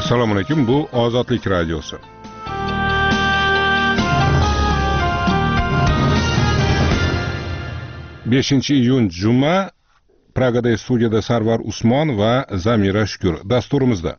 Assalomu alaykum, bu Ozodlik radiosi. iyun juma, Pragada studiyada Sarvar Usmon va Zamira Shukur. Dasturimizda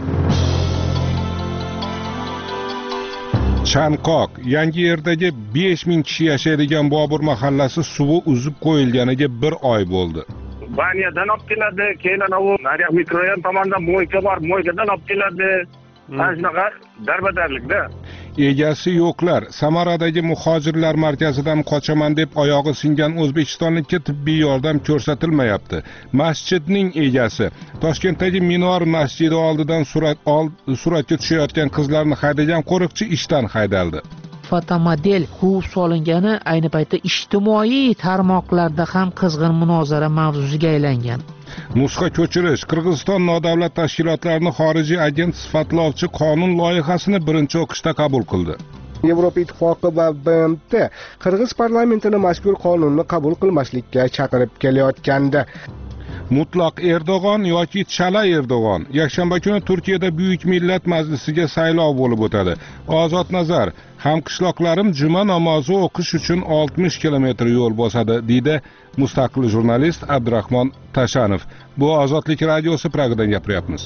Chanqoq, Yangiyerdagi 5000 kishi yashaydigan Bobur mahallasi suvi uzib qo'yilganiga 1 oy bo'ldi. Baniyadan olib keladi, keyin anavi Nariya mikrorayon tomonidan mo'yka bor, mo'ykadan olib keladi. Mana shunaqa darbadarlikda. Egasi yo'qlar. Samaradagi muhojirlar markazidan qochaman deb oyog'i singan o'zbekistonlikka tibbiy yordam ko'rsatilmayapti. Masjidning egasi Toshkentdagi Minor masjidi oldidan suratga tushayotgan qizlarni haydagan qo'riqchi ishdan haydaldi. Fotomodel quvib solingani ayni paytda ijtimoiy tarmoqlarda ham qizg'in munozara mavzusiga aylangan. Nusxa ko'chirish. Qirg'iziston nodavlat tashkilotlarini xorijiy agent sifatlovchi qonun loyihasini birinchi o'qishda qabul qildi. Yevropa Ittifoqi va BMT Qirg'iz parlamentini mazkur qonunni qabul qilmaslikka chaqirib kelayotgandi. Mutlaq Erdo'g'on yoki Chala Erdo'g'on. Yakshanba kuni Turkiyada Buyuk Millat Majlisiga saylov bo'lib o'tadi. Ozod Nazar: hamqishloqlarim juma namozi o'qish uchun 60 kilometr yo'l bosadi, deydi mustaqil jurnalist Abdurahmon Tashanov. Bu Ozodlik radiosi, Pragadan gapiryapmiz.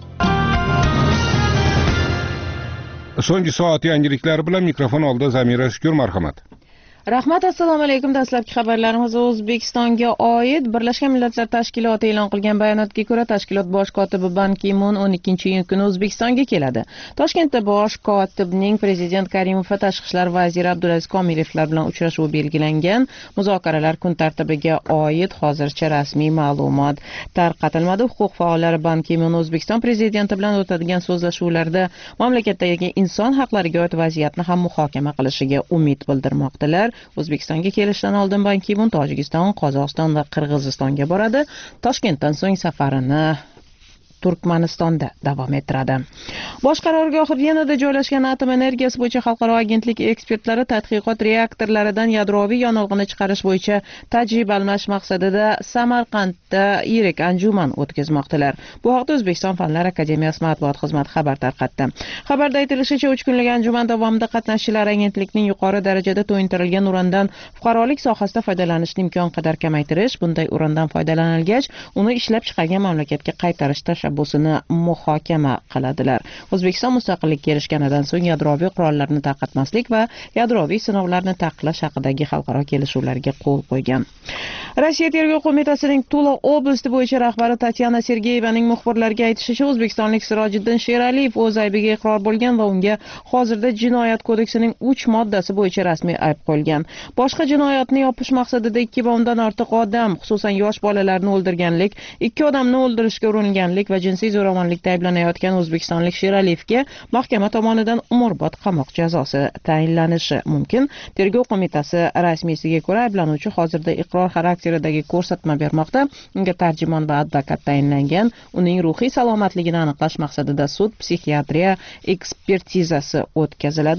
So'nggi soat yangiliklari bilan mikrofon oldida Zamira Shukur, marhamat. Rahmat, assalomu alaykum. Dastlabki xabarlarimiz O'zbekistonga oid. Birlashgan Millatlar Tashkiloti e'lon qilgan bayonotga ko'ra, tashkilot bosh kotibi Ban Ki-mun 12-iyun kuni O'zbekistonga keladi. Toshkentda bosh kotibning Prezident Karimov va tashqi ishlar vaziri Abdulaziz Komilovlar bilan uchrashuvi belgilangan. Muzokaralar kun tartibiga oid hozircha rasmiy ma'lumot tarqatilmadi. Huquq faollari Ban Ki-mun O'zbekiston prezidenti bilan o'tadigan so'zlashuvlarda mamlakatdagi inson haqlariga oid vaziyatni ham muhokama qilishiga umid bildirmoqdalar. O'zbekistonga kelishdan oldin Ban Ki-mun Tojikiston, Qozog'iston va Qirg'izistonga boradi. Toshkentdan so'ng safarini Turkmanistonda davom ettiradi. Bosh qarorgohi Venada joylashgan atom energiyasi bo'yicha xalqaro agentlik ekspertlari tadqiqot reaktorlaridan yadroviy yonilg'ini chiqarish bo'yicha tajriba almashish maqsadida Samarqandda yirik anjuman o'tkazmoqdalar. Bu haqda O'zbekiston Fanlar akademiyasi matbuot xizmati xabar tarqatdi. Xabarda aytilishicha, 3 kunlik anjuman davomida qatnashchilar agentlikning yuqori darajada to'yintirilgan urandan fuqarolik sohasida foydalanishni imkon qadar kamaytirish, bunday urandan foydalanilgach, uni ishlab chiqargan mamlakatga qaytarish tashabbusini muhokama qiladilar. O'zbekiston mustaqillikka erishganidan so'ng yadroviy qurollarni tarqatmaslik va yadroviy sinovlarni taqiqlash haqidagi xalqaro kelishuvlarga qo'l qo'ygan. Rossiya Tergov qo'mitasining Tula oblasti bo'yicha rahbari Tatyana Sergeyevaning muxbirlarga aytishicha, o'zbekistonlik Sirojiddin Sheraliyev o'z aybiga iqror bo'lgan va unga hozirda Jinoyat kodeksining 3 moddasi bo'yicha rasmiy ayb qo'yilgan. Boshqa jinoyatni yopish maqsadida 2 va undan ortiq odam, xususan yosh bolalarni o'ldirganlik, 2 odamni o'ldirishga uringanlik va jinsiy zo'ravonlikda ayblanayotgan o'zbekistonlik Sheraliyevga mahkama tomonidan umrbod qamoq jazosi tayinlanishi mumkin. Tergov qo'mitasi rasmiysiga ko'ra, ayblanuvchi hozirda iqror xarakteridagi ko'rsatma bermoqda. Unga tarjimon va advokat tayinlangan. Uning ruhiy salomatligini aniqlash maqsadida sud psixiatriya ekspertizasi o'tkaziladi.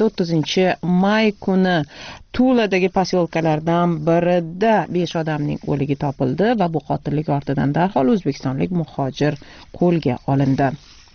30-may kuni Tuladagi posyolkalardan birida 5 odamning o'ligi topildi va bu qotillik ortidan darhol o'zbekistonlik muhojir qo'lga olindi.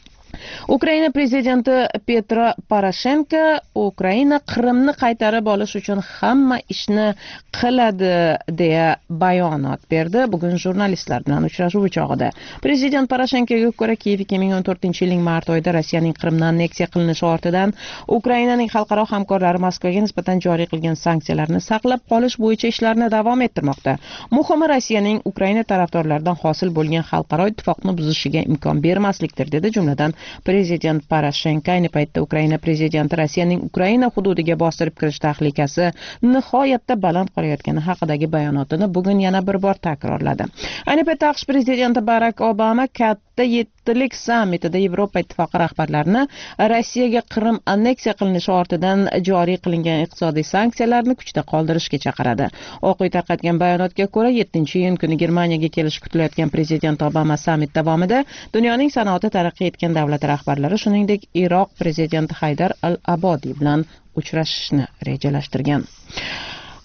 Ukraina prezidenti Petro Poroshenko Ukraina Qrimni qaytarib olish uchun hamma ishni qiladi deya bayonot berdi. Bugun jurnalistlar bilan uchrashuv chog'ida prezident Poroshenkoga ko'ra, Kiyev 2014-yilning mart oyida Rossiyaning Qrimni anneksiya qilinishi ortidan Ukrainaning xalqaro hamkorlari Moskvaga nisbatan joriy qilgan sanksiyalarni saqlab qolish bo'yicha ishlarni davom ettirmoqda. Muhimi, Rossiyaning Ukraina tarafdorlaridan hosil bo'lgan xalqaro ittifoqni buzishiga imkon bermaslikdir, dedi. Jumladan Prezident Poroshenko ayni paytda Ukraina prezidenti Rossiyaning Ukraina hududiga bostirib kirish tahlikasi nihoyatda baland qolayotgani haqidagi bayonotini bugun yana bir bor takrorladi. Ayni paytda AQSh prezidenti Barak Obama katta 7-lik sammitida Yevropa ittifoqi rahbarlarini Rossiyaga Qrim anneksiya qilinishi ortidan joriy qilingan iqtisodiy sanksiyalarni kuchda qoldirishga chaqiradi. Oq uy tarqatgan bayonotga ko'ra, 7-iyun kuni Germaniyaga kelishi kutilayotgan prezident Obama sammit davomida dunyoning sanoati taraqqiy etgan davlat rahbarlari, shuningdek Iroq prezidenti Haydar al-Abodi bilan uchrashishni rejalashtirgan.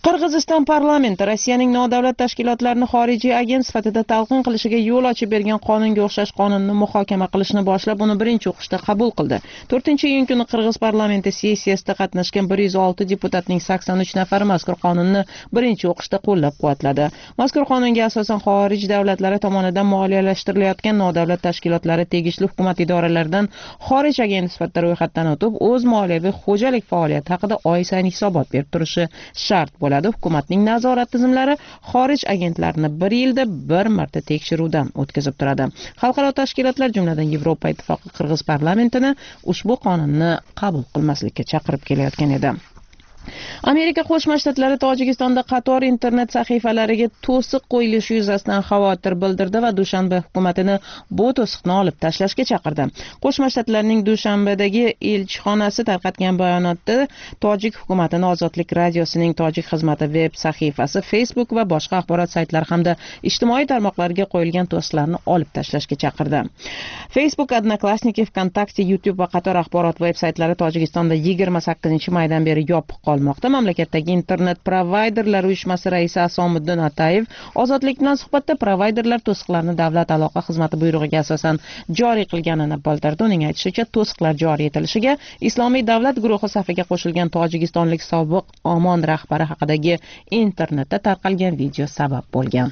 Qirg'iziston parlamenti Rossiyaning nodavlat tashkilotlarini xorijiy agent sifatida talqin qilishiga yo'l ochib bergan qonunga o'xshash qonunni muhokama qilishni boshlab, uni birinchi o'qishda qabul qildi. 4-iyun kuni Qirg'iz parlamenti sessiyasida qatnashgan 106 deputatning 83 nafari mazkur qonunni birinchi o'qishda qo'llab-quvvatladi. Mazkur qonunga asosan xorij davlatlari tomonidan moliyalashhtirilayotgan nodavlat tashkilotlari tegishli hukumat idoralaridan xorij agenti sifatida ro'yxatdan o'tib, o'z moliyaviy xo'jalik faoliyati haqida oy sayin hisobot berib turishi shart bo'ladi. Hukumatning nazorat tizimlari xorij agentlarini 1 yilda bir marta tekshiruvdan o'tkazib turadi. Xalqaro tashkilotlar, jumladan Yevropa Ittifoqi Qirg'iz parlamentini ushbu qonunni qabul qilmaslikka chaqirib kelayotgan edi. Amerika Qo'shma Shtatlari Tojikistonda qator internet sahifalariga to'siq qo'yilishi yuzasidan xavotir bildirdi va Dushanba hukumatini bu to'siqni olib tashlashga chaqirdi. Qo'shma Shtatlarning Dushanbadagi elchixonasi tarqatgan bayonotda Tojik hukumatini Ozodlik radiosining tojik xizmati veb sahifasi, Facebook va boshqa axborot saytlari hamda ijtimoiy tarmoqlarga qo'yilgan to'siqlarni olib tashlashga chaqirdi. Facebook, Odnoklassniki, VKontakte, YouTube va qator axborot veb saytlari Tojikistonda 28-maydan beri yopiq qolmoqda. Mamlakatdagi internet provayderlar uyushmasi raisi Asomiddin Atayev Ozodlik bilan suhbatda provayderlar to'siqlarni davlat aloqa xizmati buyrug'iga asosan joriy qilganini bildirdi. Uning aytishicha, to'siqlar joriy etilishiga Islomiy davlat guruhi safiga qo'shilgan tojikistonlik sobiq Omon rahbari haqidagi internetda tarqalgan video sabab bo'lgan.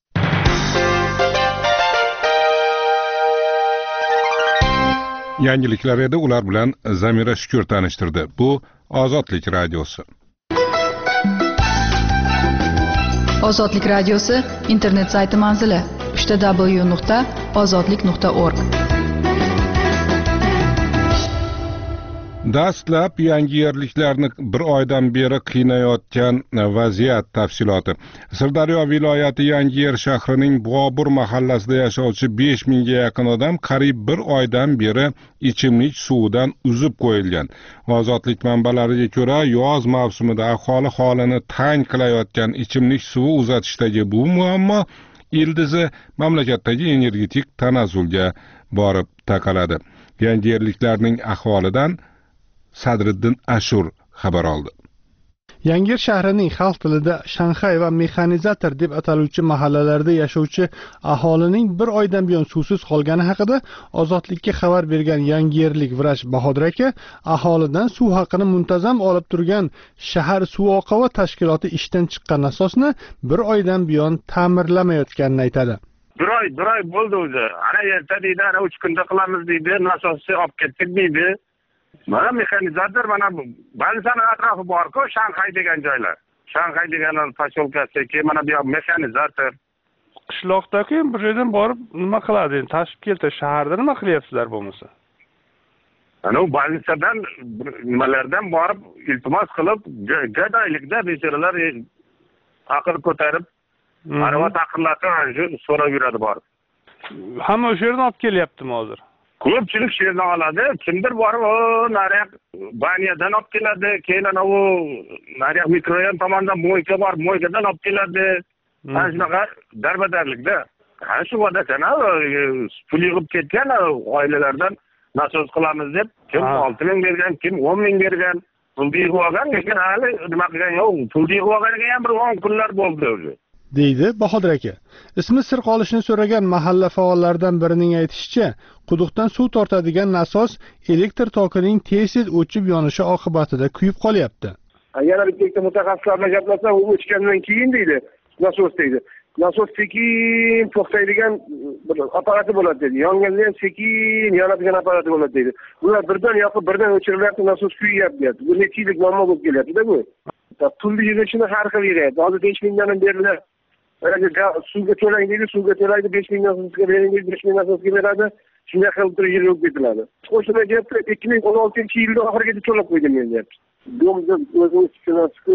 Yangiliklar edi, ular bilan Zamira Shukur tanishtirdi. Bu Ozodlik radiosi. Ozodlik radiosi internet sayti manzili www.ozodlik.org. Dastlab yangi yerliklarni bir oydan beri qiynayotgan vaziyat tafsiloti. Sirdaryo viloyati Yangiyer shahrining Bobur mahallasida yashovchi 5000 ga yaqin odam qariyb bir oydan beri ichimlik suvidan uzib qo'yilgan. Ozodlik manbalariga ko'ra, yoz mavsumida aholi holini tang qilayotgan ichimlik suvi uzatishdagi bu muammo ildizi mamlakatdagi energetik tanazzulga borib taqaladi. Yangiyerliklarning ahvolidan Sadriddin Ashur xabar oldi. Yangiyer shahrining xalq tilida Shanxay va mexanizator deb ataluvchi mahallalarda yashovchi aholining bir oydan buyon suvsiz qolgani haqida Ozodlikka xabar bergan yangiyerlik vrach Bahodir aka aholidan suv haqini muntazam olib turgan shahar suv oqova tashkiloti ishdan chiqqan asosni bir oydan buyon ta'mirlamayotganini aytadi. Bir oy bo'ldi o'zi. Ana erta deydi, ana 3 kunda qilamiz deydi, nasosni olib ketdik deydi. Mana mexanizator, mana Bansani atrofi bor-ku, Shanxay degan joylar. Shanxay degan posyolkasi, keyin mana bu mexanizator. Qishloqdagi bir yerdan borib nima qiladi? Endi tashib keldi, shaharda nima qilyapsizlar bo'lmasa? Ana u Bansadan nimalardan borib iltimos qilib, gadaylikda bechoralar aql ko'tarib, arava taqirlatib so'rab yuradi borib. Hamma o'sha yerdan olib kelyaptimi hozir? Ko'pchilik shu yerdan oladi. Kimdir borib, nariyoq Baniyadan olib keladi, keyin ana u nariyoq mikrorayon tomonidan mo'yka bor, mo'ykadan olib keladi. Ana shunaqa darbadarlikda. Ana shu vodakana pul yig'ib ketgan oilalardan nasos qilamiz deb, kim 6000 bergan, kim 10000 bergan, pul yig'ib olgan, lekin hali nima qilgan yo'q. Pul yig'ib olganiga ham bir 10 kunlar bo'ldi o'zi. deydi Bahodir aka. Ismi sir qolishini so'ragan mahalla faollaridan birining aytishicha, quduqdan suv tortadigan nasos elektr tokining tez-tez o'chib yonishi oqibatida kuyib qolyapti. Yana bitta mutaxassislar bilan gaplashsam, u o'chgandan keyin deydi, nasos deydi. Nasos sekin to'xtaydigan bir apparati bo'ladi dedi. Yonganda ham sekin yonadigan apparati bo'ladi dedi. Ular birdan yoqib, birdan o'chirilyapti, nasos kuyyapti. Bu necha yillik muammo bo'lib kelyapti-da bu. Pulni yig'ishini har xil yig'yapti. Hozir 5000 dan beriladi. Suvga to'lang deydi, suvga to'laydi, 5000 dan suvga bering deydi, 5000 dan suvga beradi. Shunday qilib turib yig'ib ketiladi. Qo'shimcha gapda 2016-yilda oxirigacha to'lab qo'ydim men deyapti. Domda o'zimiz tushunasiz-ku,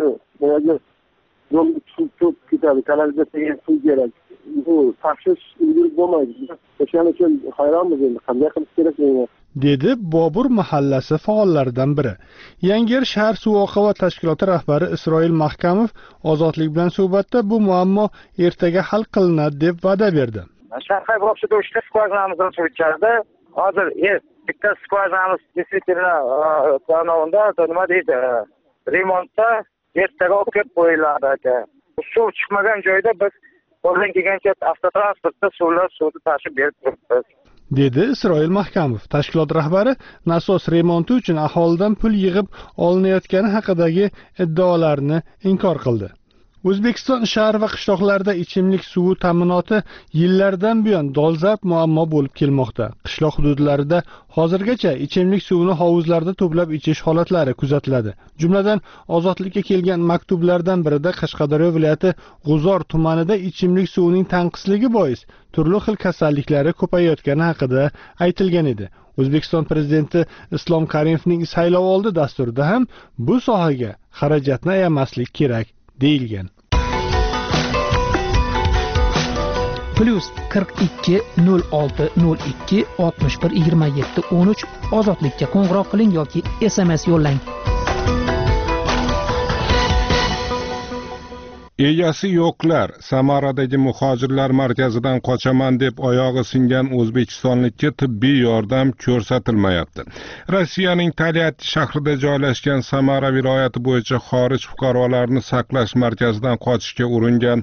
suv ketadi, kanalizatsiyaga suv kerak. Bu tashxis ulgurib bo'lmaydi. O'shaning uchun hayronmiz endi, qanday qilish kerak bunga? dedi Bobur mahallasi faollaridan biri. Yangiyer shahar suv oqova tashkiloti rahbari Isroil Mahkamov Ozodlik bilan suhbatda bu muammo ertaga hal qilinadi deb va'da berdi. Shanxay вообще-то uchta skvajinamizni o'chirdi. Hozir bitta skvajinamiz действительно nima deydi, remontda, ertaga olib kelib qo'yiladi aka. Suv chiqmagan joyda biz qo'ldan kelgancha avtotransportda suvni tashib berib turibmiz, dedi Isroil Mahkamov. Tashkilot rahbari nasos remonti uchun aholidan pul yig'ib olinayotgani haqidagi iddaolarni inkor qildi. O'zbekiston shahar va qishloqlarda ichimlik suvi ta'minoti yillardan buyon dolzarb muammo bo'lib kelmoqda. Qishloq hududlarida hozirgacha ichimlik suvini hovuzlarda to'plab ichish holatlari kuzatiladi. Jumladan, ozodlikka kelgan maktublardan birida Qashqadaryo viloyati G'uzor tumanida ichimlik suvining tanqisligi bois turli xil kasalliklari ko'payayotgani haqida aytilgan edi. O'zbekiston prezidenti Islom Karimovning saylovoldi dasturida ham bu sohaga xarajatni ayamaslik kerak deyilgan. Plus 42 06 02 61 27 13 ozodlikka qo'ng'iroq qiling yoki SMS yo'llang. Egasi yo'qlar Samaradagi muhojirlar markazidan qochaman deb oyog'i singan o'zbekistonlikka tibbiy yordam ko'rsatilmayapti. Rossiyaning Talyatti shahrida joylashgan Samara viloyati bo'yicha xorij fuqarolarini saqlash markazidan qochishga uringan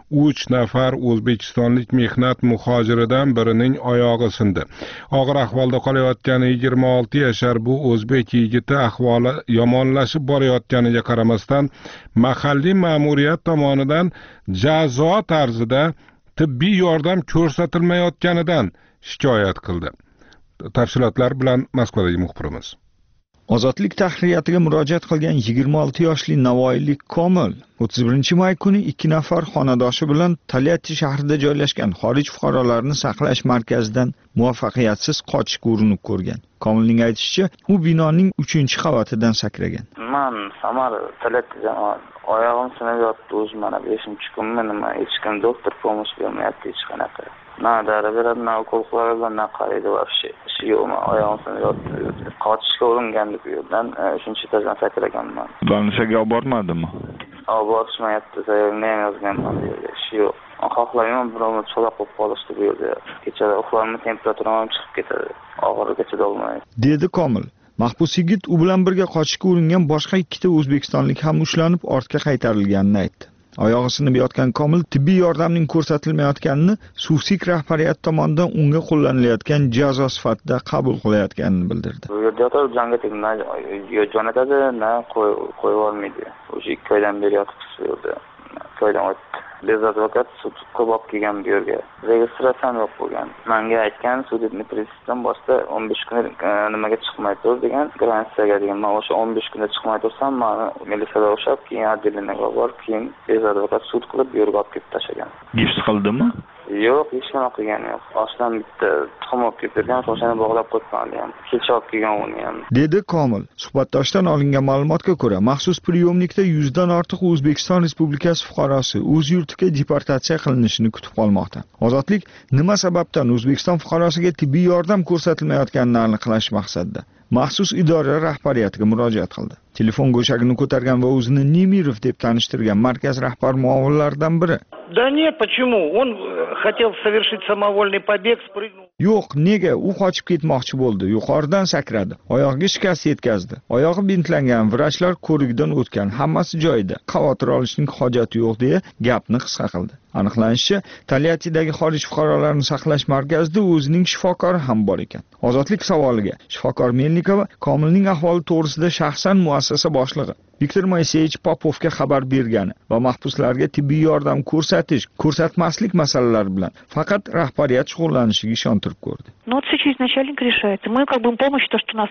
3 nafar o'zbekistonlik mehnat muhojiridan birining oyog'i sindi. Og'ir ahvolda qolayotgan 26 yashar bu o'zbek yigiti ahvoli yomonlashib borayotganiga qaramasdan mahalliy ma'muriyat tomonidan jazo tarzida tibbiy yordam ko'rsatilmayotganidan shikoyat qildi. Tafsilotlar bilan Moskvadagi muxbirimiz. Ozodlik tahriyatiga murojaat qilgan 26 yoshli navoiylik Komil 31 may kuni 2 nafar xonadoshi bilan Talyatti shahrida joylashgan xorij fuqarolarini saqlash markazidan muvaffaqiyatsiz qochishga urinib ko'rgan. Komilning aytishicha, u binoning 3-qavatidan sakragan. Men Samara Talyattidan oyog'im sinib yotdi, o'zi mana 5-kunmi nima, hech kim doktor pomosh bermayapti hech qanaqa. Na dara beradi, na ukol qiladi, na qaraydi вообще. Yo'qmi, oyog'im sinib yotdi. Qochishga uringandik bu yerdan 3-etadan sakraganman. Bo'lmashaga olib bormadimi? Olib borishmayapti, sayyorni ham yozganman bu yerga. Yo'q. Xohlayman birovni cho'loq qo'yib qolishdi bu yerda. Kechada uxlamni temperaturam ham chiqib ketadi. Og'irgacha dolmaydi. Dedi Komil. Mahbus yigit u bilan birga qochishga uringan boshqa 2 o'zbekistonlik ham ushlanib ortga qaytarilganini aytdi. Oyog'i sinib yotgan Komil tibbiy yordamning ko'rsatilmayotganini Suvsik rahbariyat tomonidan unga qo'llanilayotgan jazo sifatida qabul qilayotganini bildirdi. Bu yerda yotib janga tegna jo'natadi, na qo'yib olmaydi. O'sha 2 oydan beri yotib turibdi. To'ydan o'tdi. Biz advokat sud qilib kelgan bu yerga. Registratsiyam yo'q bo'lgan. Menga aytgan sudni prezidentdan boshqa 15 kun nimaga chiqmay tur degan, gransiyaga degan. Men o'sha 15 kunda chiqmay tursam, meni militsiyada o'shab, keyin adliyaga borib, keyin biz advokat sud qilib bu yerga olib kelib tashlagan. Gips qildimi? Yo'q, hech nima qilgani yo'q. Osdan bitta tuxum olib keltirgan, o'shani bog'lab qo'ygan ham. Kecha olib kelgan uni ham. Dedi Komil. Suhbatdoshdan olingan ma'lumotga ko'ra, maxsus priyomnikda 100 dan ortiq O'zbekiston Respublikasi fuqarosi o'z yurtiga deportatsiya qilinishini kutib qolmoqda. Ozodlik nima sababdan O'zbekiston fuqarosiga tibbiy yordam ko'rsatilmayotganini aniqlash maqsadida maxsus idora rahbariyatiga murojaat qildi. Telefon go'shagini ko'targan va o'zini Nemirov deb tanishtirgan markaz rahbar muavvinlaridan biri. Да нет, почему? Он хотел совершить самовольный побег, спрыгнул. Yo'q, nega u qochib ketmoqchi bo'ldi? Yuqoridan sakradi. Oyog'iga shikast yetkazdi. Oyog'i bintlangan, vrachlar ko'rikdan o'tgan, hammasi joyida. Xavotir olishning hojati yo'q deya gapni qisqa qildi. Aniqlanishicha, Talyattidagi xorij fuqarolarini saqlash markazida o'zining shifokori ham bor ekan. Ozodlik savoliga shifokor Melnikova Komilning ahvoli to'g'risida shaxsan muassasa boshlig'i Viktor Moiseyevich Popovga xabar bergani va mahbuslarga tibbiy yordam ko'rsatmaslik masalalari bilan faqat rahbariyat shug'ullanishiga ishontirib ko'rdi. Ну вот все через начальник решается. Мы как бы помощь то, что у нас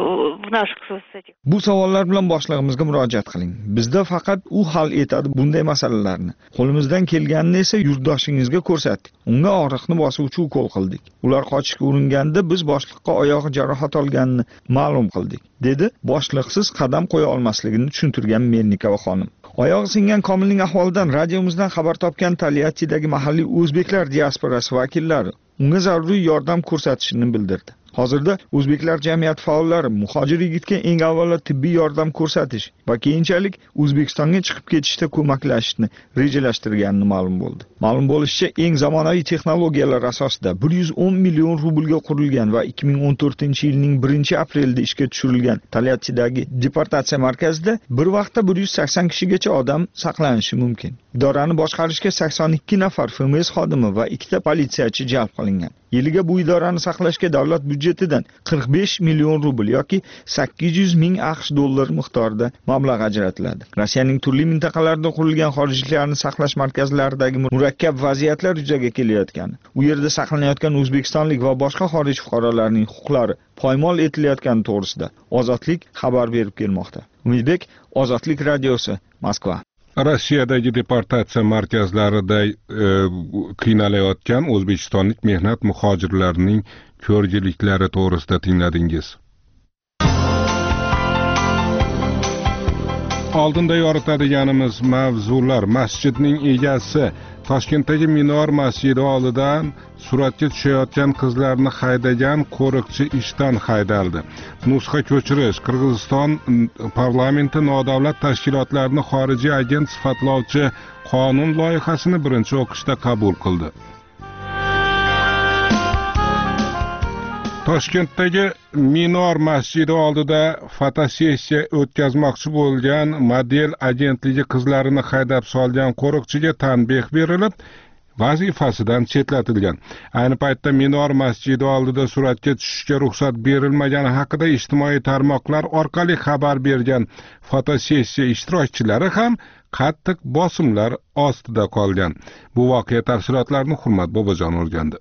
в наших этих. Bu savollar bilan boshlig'imizga murojaat qiling. Bizda faqat u hal etadi bunday masalalarni. Qo'limizdan kelganini esa yurtdoshingizga ko'rsatdik. Unga og'riqni bosuvchi ukol qildik. Ular qochishga uringanda biz boshliqqa oyog'i jarohat olganini ma'lum qildik, dedi boshliqsiz qadam qo'ya olmasligini tushuntirgan Melnikova xonim. Oyog'i singan Komilning ahvolidan radiomizdan xabar topgan Talyattidagi mahalliy o'zbeklar diasporasi vakillari unga zaruriy yordam ko'rsatishini bildirdi. Hozirda o'zbeklar jamiyat faollari muhojir yigitga eng avvalo tibbiy yordam ko'rsatish va keyinchalik O'zbekistonga chiqib ketishda ko'maklashishni rejalashtirgani ma'lum bo'ldi. Ma'lum bo'lishicha, eng zamonaviy texnologiyalar asosida 110 million rublga qurilgan va 2014-yilning 1-aprelida ishga tushirilgan Tolyatidagi deportatsiya markazida bir vaqtda 180 kishigacha odam saqlanishi mumkin. Idorani boshqarishga 82 nafar FMS xodimi va 2 politsiyachi jalb qilingan. Yiliga bu idorani saqlashga davlat byudjetidan 45 million rubl yoki 800 ming AQSh dollari miqdorida mablag' ajratiladi. Rossiyaning turli mintaqalarida qurilgan xorijliklarni saqlash markazlaridagi murakkab vaziyatlar yuzaga kelayotgani, u yerda saqlanayotgan o'zbekistonlik va boshqa xorij fuqarolarining huquqlari poymol etilayotgani to'g'risida Ozodlik xabar berib kelmoqda. Umidbek, Ozodlik radiosi, Moskva. Rossiyadagi deportatsiya markazlarida qiynalayotgan o'zbekistonlik mehnat muhojirlarining ko'rgiliklari to'g'risida tingladingiz. Oldinda yoritadiganimiz mavzular: masjidning egasi Toshkentdagi Minor masjidi oldidan suratga tushayotgan qizlarni haydagan qo'riqchi ishdan haydaldi. Nusxa ko'chirish: Qirg'iziston parlamenti nodavlat tashkilotlarni xorijiy agent sifatlovchi qonun loyihasini birinchi o'qishda qabul qildi. Toshkentdagi Minor masjidi oldida fotosessiya o'tkazmoqchi bo'lgan model agentligi qizlarini haydab solgan qo'riqchiga tanbeh berilib, vazifasidan chetlatilgan. Ayni paytda Minor masjidi oldida suratga tushishga ruxsat berilmagani haqida ijtimoiy tarmoqlar orqali xabar bergan fotosessiya ishtirokchilari ham qattiq bosimlar ostida qolgan. Bu voqea tafsilotlarini Hurmat Bobojon o'rgandi.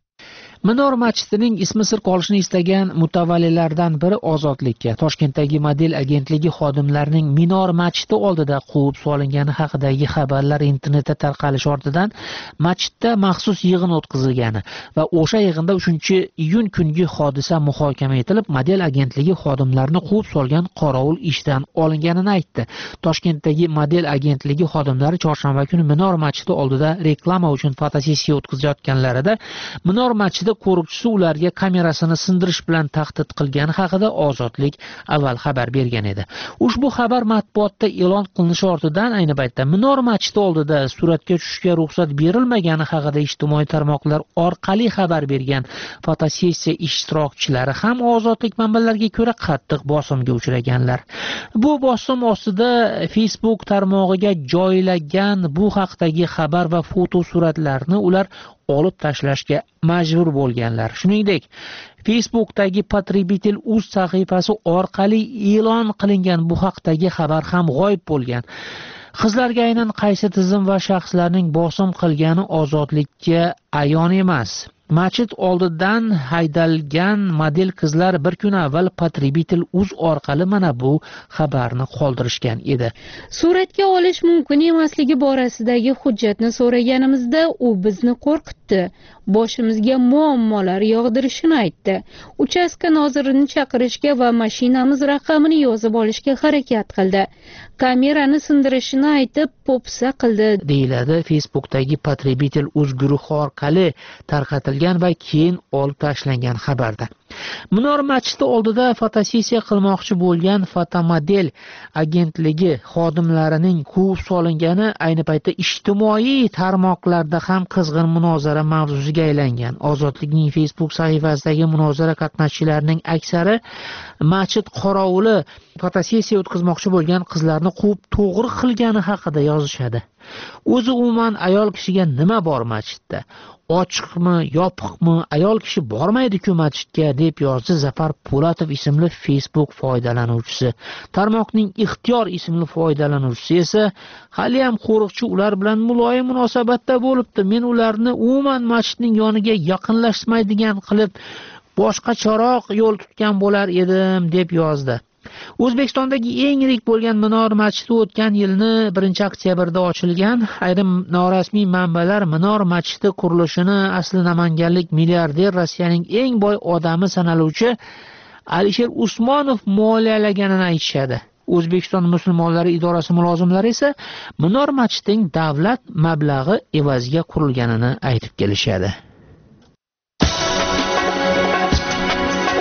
Minor masjidining ismi sir qolishini istagan mutavallilardan biri Ozodlikka Toshkentdagi model agentligi xodimlarining Minor masjidi oldida quvib solingani haqidagi xabarlar internetda tarqalish ortidan masjidda maxsus yig'in o'tkazilgani va o'sha yig'inda 3-iyun kungi hodisa muhokama etilib, model agentligi xodimlarini quvib solgan qorovul ishdan olinganini aytdi. Toshkentdagi model agentligi xodimlari chorshanba kuni Minor masjidi oldida reklama uchun fotosessiya o'tkazayotganlarida Minor masjidi qo'riqchisi ularga kamerasini sindirish bilan tahdid qilgani haqida Ozodlik avval xabar bergan edi. Ushbu xabar matbuotda e'lon qilinishi ortidan ayni paytda Minor masjidi oldida suratga tushishga ruxsat berilmagani haqida ijtimoiy tarmoqlar orqali xabar bergan fotosessiya ishtirokchilari ham Ozodlik manbalariga ko'ra qattiq bosimga uchraganlar. Bu bosim ostida Facebook tarmog'iga joylagan bu haqdagi xabar va fotosuratlarni ular olib tashlashga majbur bo'lganlar. Shuningdek, Facebookdagi Potribitel.uz sahifasi orqali e'lon qilingan bu haqdagi xabar ham g'oyib bo'lgan. Qizlarga aynan qaysi tizim va shaxslarning bosim qilgani Ozodlikka ayon emas. Masjid oldidan haydalgan model qizlar bir kun avval Potribitel.uz orqali mana bu xabarni qoldirishgan edi. Suratga olish mumkin emasligi borasidagi hujjatni so'raganimizda u bizni qo'rqitdi. Boshimizga muammolar yog'dirishini aytdi. Uchastka nozirini chaqirishga va mashinamiz raqamini yozib olishga harakat qildi. Kamerani sindirishini aytib po'pisa qildi, deyiladi Facebookdagi Potribitel.uz guruhi orqali tarqatilgan va keyin olib tashlangan xabarda. Minor masjidi oldida fotosessiya qilmoqchi bo'lgan fotomodel agentligi xodimlarining quvib solingani ayni paytda ijtimoiy tarmoqlarda ham qizg'in munozara mavzusiga aylangan. Ozodlikning Facebook sahifasidagi munozara qatnashchilarining aksari masjid qorovuli fotosessiya o'tkazmoqchi bo'lgan qizlarni quvib to'g'ri qilgani haqida yozishadi. O'zi umuman ayol kishiga nima bor masjidda? Ochiqmi, yopiqmi, ayol kishi bormaydi-ku masjidga, deb yozdi Zafar Po'latov ismli Facebook foydalanuvchisi. Tarmoqning Ixtiyor ismli foydalanuvchisi esa hali ham qo'riqchi ular bilan muloyim munosabatda bo'libdi. Men ularni umuman masjidning yoniga yaqinlashmaydigan qilib boshqacharoq yo'l tutgan bo'lar edim, deb yozdi. O'zbekistondagi eng yirik bo'lgan Minor masjidi o'tgan yilni 1-oktyabrda ochilgan. Ayrim norasmiy manbalar Minor masjidi qurilishini asli namanganlik milliarder Rossiyaning eng boy odami sanaluvchi Alisher Usmonov moliyalaganini aytishadi. O'zbekiston musulmonlari idorasi mulozimlari esa Minor masjidining davlat mablag'i evaziga qurilganini aytib kelishadi.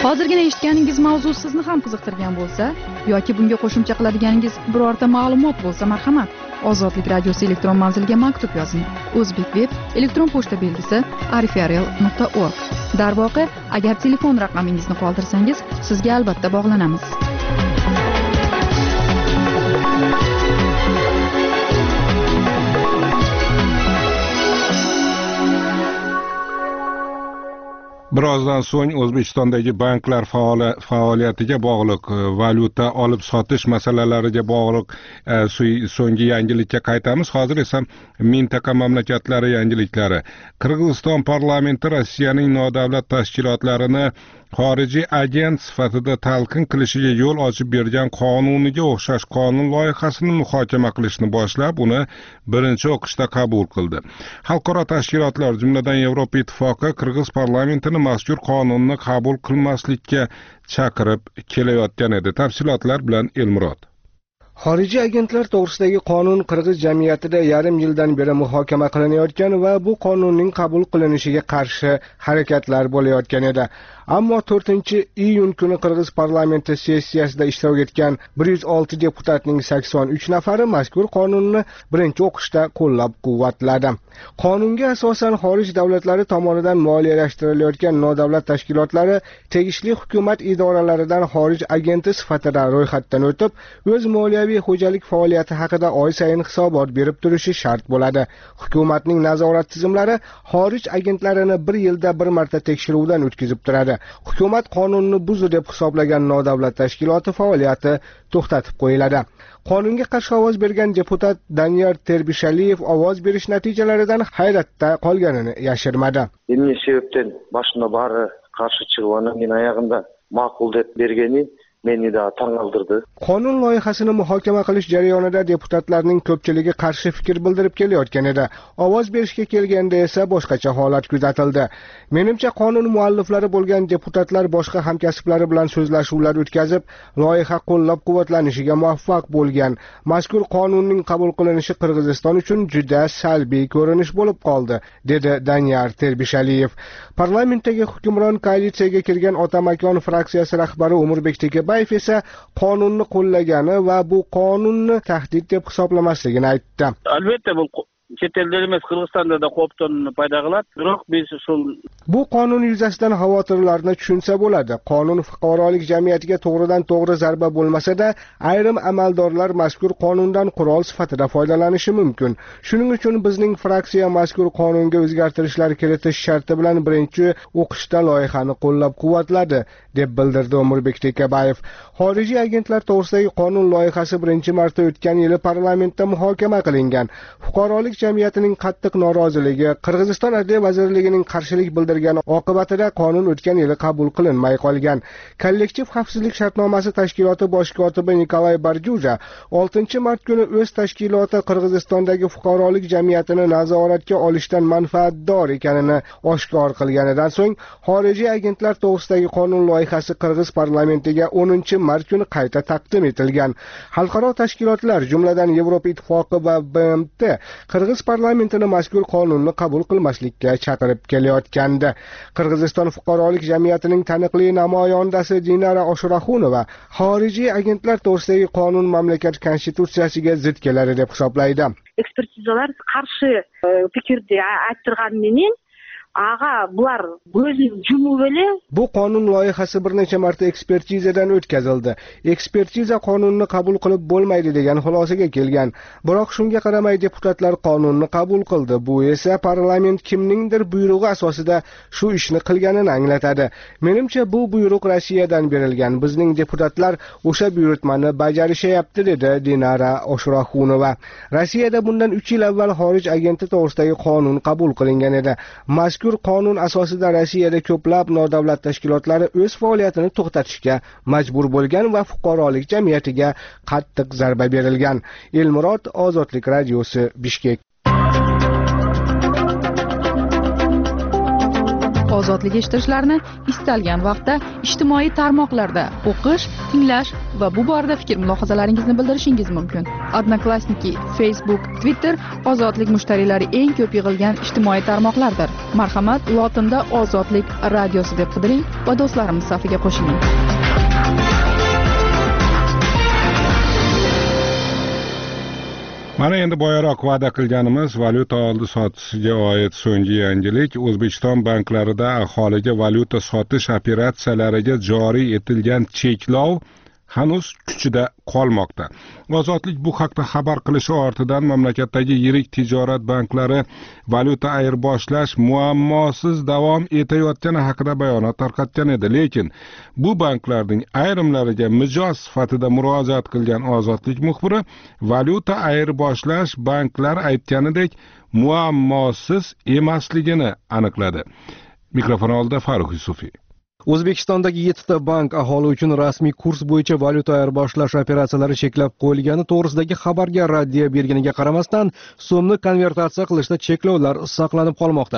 Hozirgina eshitganingiz mavzu sizni ham qiziqtirgan bo'lsa yoki bunga qo'shimcha qiladiganingiz birorta ma'lumot bo'lsa, marhamat, Ozodlik radiosi elektron manziliga maktub yozing. O'zbek web elektron pochta belgisi arifrl.org. Darvoqe, agar telefon raqamingizni qoldirsangiz, sizga albatta bog'lanamiz. Birozdan so'ng O'zbekistondagi banklar faoliyatiga bog'liq valyuta olib sotish masalalariga bog'liq so'nggi yangilikka qaytamiz. Hozir esa mintaqa mamlakatlari yangiliklari. Qirg'iziston parlamenti Rossiyaning nodavlat tashkilotlarini xorijiy agent sifatida talqin qilishiga yo'l ochib bergan qonuniga o'xshash qonun loyihasini muhokama qilishni boshlab, uni birinchi o'qishda qabul qildi. Xalqaro tashkilotlar, jumladan Yevropa Ittifoqi, Qirg'iz parlamentini mazkur qonunni qabul qilmaslikka chaqirib kelayotgan edi. Tafsilotlar bilan Elmurod. Xorijiy agentlar to'g'risidagi qonun qirg'iz jamiyatida yarim yildan beri muhokama qilinayotgan va bu qonunning qabul qilinishiga qarshi harakatlar bo'layotgan edi. Ammo 4-iyun kuni Qirg'iz parlamenti sessiyasida ishtirok etgan 106 deputatning 83 nafari mazkur qonunni birinchi o'qishda qo'llab-quvvatladi. Qonunga asosan xorij davlatlari tomonidan moliyalashtirilgan nodavlat tashkilotlari tegishli hukumat idoralaridan xorij agenti sifatida ro'yxatdan o'tib, o'z moliyaviy xo'jalik faoliyati haqida oy sayin hisobot berib turishi shart bo'ladi. Hukumatning nazorat tizimlari xorij agentlarini bir yilda bir marta tekshiruvdan o'tkazib turadi. Hukumat qonunni buzdi deb hisoblagan nodavlat tashkiloti faoliyati to'xtatib qo'yiladi. Qonunga qarshi ovoz bergan deputat Daniyar Terbishaliyev ovoz berish natijalaridan hayratda qolganini yashirmadi. Emne sebepten başına bari qarshi chiqib, men oyog'imda ma'qul deb bergani meni da tang'aldirdi. Qonun loyihasini muhokama qilish jarayonida deputatlarning ko'pchiligi qarshi fikr bildirib kelayotgan edi. Ovoz berishga kelganda esa boshqacha holat kuzatildi. Menimcha qonun mualliflari bo'lgan deputatlar boshqa hamkasblari bilan so'zlashuvlar o'tkazib, loyiha qo'llab-quvvatlanishiga muvaffaq bo'lgan. Mazkur qonunning qabul qilinishi Qirg'iziston uchun juda salbiy ko'rinish bo'lib qoldi, dedi Daniyar Terbishaliyev. Parlamentdagi hukmron koalitsiyaga kirgan Otamakon fraksiyasi rahbari Umurbek Tekebayev esa qonunni qo'llagani va bu qonunni tahdid deb hisoblamasligini aytdi. Albatta bu chet elda emas, Qirg'izistonda da qo'pton paydo qiladi. Biroq biz bu qonun yuzasidan xavotirlarni tushunsa bo'ladi. Qonun fuqarolik jamiyatiga to'g'ridan to'g'ri zarba bo'lmasa-da, ayrim amaldorlar mazkur qonundan qurol sifatida foydalanishi mumkin. Shuning uchun bizning fraksiya mazkur qonunga o'zgartirishlar kiritish sharti bilan birinchi o'qishda loyihani qo'llab-quvvatladi, deb bildirdi Umurbek Tekebayev. Xorijiy agentlar to'g'risidagi qonun loyihasi birinchi marta o'tgan yili parlamentda muhokama qilingan. Fuqarolik jamiyatining qattiq noroziligi, Qirg'iziston Adliya vazirligining qarshilik bildirgani oqibatida qonun o'tgan yili qabul qilinmay qolgan. Kollektiv xavfsizlik shartnomasi tashkiloti bosh kotibi Nikolay Barjuja 6-mart kuni o'z tashkiloti Qirg'izistondagi fuqarolik jamiyatini nazoratga olishdan manfaatdor ekanini oshkor qilganidan so'ng xorijiy agentlar to'g'risidagi qonun loyihasi Qirg'iz parlamentiga 10-mart kuni qayta taqdim etilgan. Xalqaro tashkilotlar, jumladan Yevropa Ittifoqi va BMT Qirg'iz parlamentini mazkur qonunni qabul qilmaslikka chaqirib kelayotgandi. Qirg'iziston fuqarolik jamiyatining taniqli namoyandasi Dinara Oshuraxunova xorijiy agentlar to'g'risidagi qonun mamlakat konstitutsiyasiga zid keladi deb hisoblaydi. Ekspertizalar qarshi fikrni ayttirganmen bular o'zini jumib ele. Bu qonun loyihasi bir necha marta ekspertizadan o'tkazildi. Ekspertiza qonunni qabul qilib bo'lmaydi degan xulosaga kelgan. Biroq shunga qaramay deputatlar qonunni qabul qildi. Bu esa parlament kimningdir buyrug'i asosida shu ishni qilganini anglatadi. Menimcha bu buyruq Rossiyadan berilgan. Bizning deputatlar o'sha buyurtmani bajarishyapti, dedi Dinara Oshuraxunova. Rossiyada bundan 3 yil avval xorij agenti to'g'risidagi qonun qabul qilingan edi. Mazkur qonun asosida Rossiyada ko'plab nodavlat tashkilotlari o'z faoliyatini to'xtatishga majbur bo'lgan va fuqarolik jamiyatiga qattiq zarba berilgan. Elmurod, Ozodlik radiosi, Bishkek. ozodlik eshittirishlarini istalgan vaqtda ijtimoiy tarmoqlarda o'qish, tinglash va bu borada fikr mulohazalaringizni bildirishingiz mumkin. Odnoklassniki, Facebook, Twitter ozodlik mushtariylari eng ko'p yig'ilgan ijtimoiy tarmoqlardir. Marhamat, lotinda ozodlik radiosi deb qidiring va do'stlarimiz safiga qo'shiling. Mana endi boyaroq va'da qilganimiz valyuta oldi sotisiga oid so'nggi yangilik. O'zbekiston banklarida aholiga valyuta sotish operatsiyalariga joriy etilgan cheklov hanuz kuchida qolmoqda. Ozodlik bu haqda xabar qilishi ortidan mamlakatdagi yirik tijorat banklari valyuta ayirboshlash muammosiz davom etayotgani haqida bayonot tarqatgan edi. Lekin bu banklarning ayrimlariga mijoz sifatida murojaat qilgan Ozodlik muxbiri valyuta ayirboshlash banklar aytganidek muammosiz emasligini aniqladi. Mikrofon oldida Farruh Yusufiy. O'zbekistondagi 7 ta bank aholi uchun rasmiy kurs bo'yicha valyuta ayirboshlash operatsiyalari cheklab qo'yilgani to'g'risidagi xabarga raddiya berganiga qaramasdan, so'mni konvertatsiya qilishda cheklovlar saqlanib qolmoqda.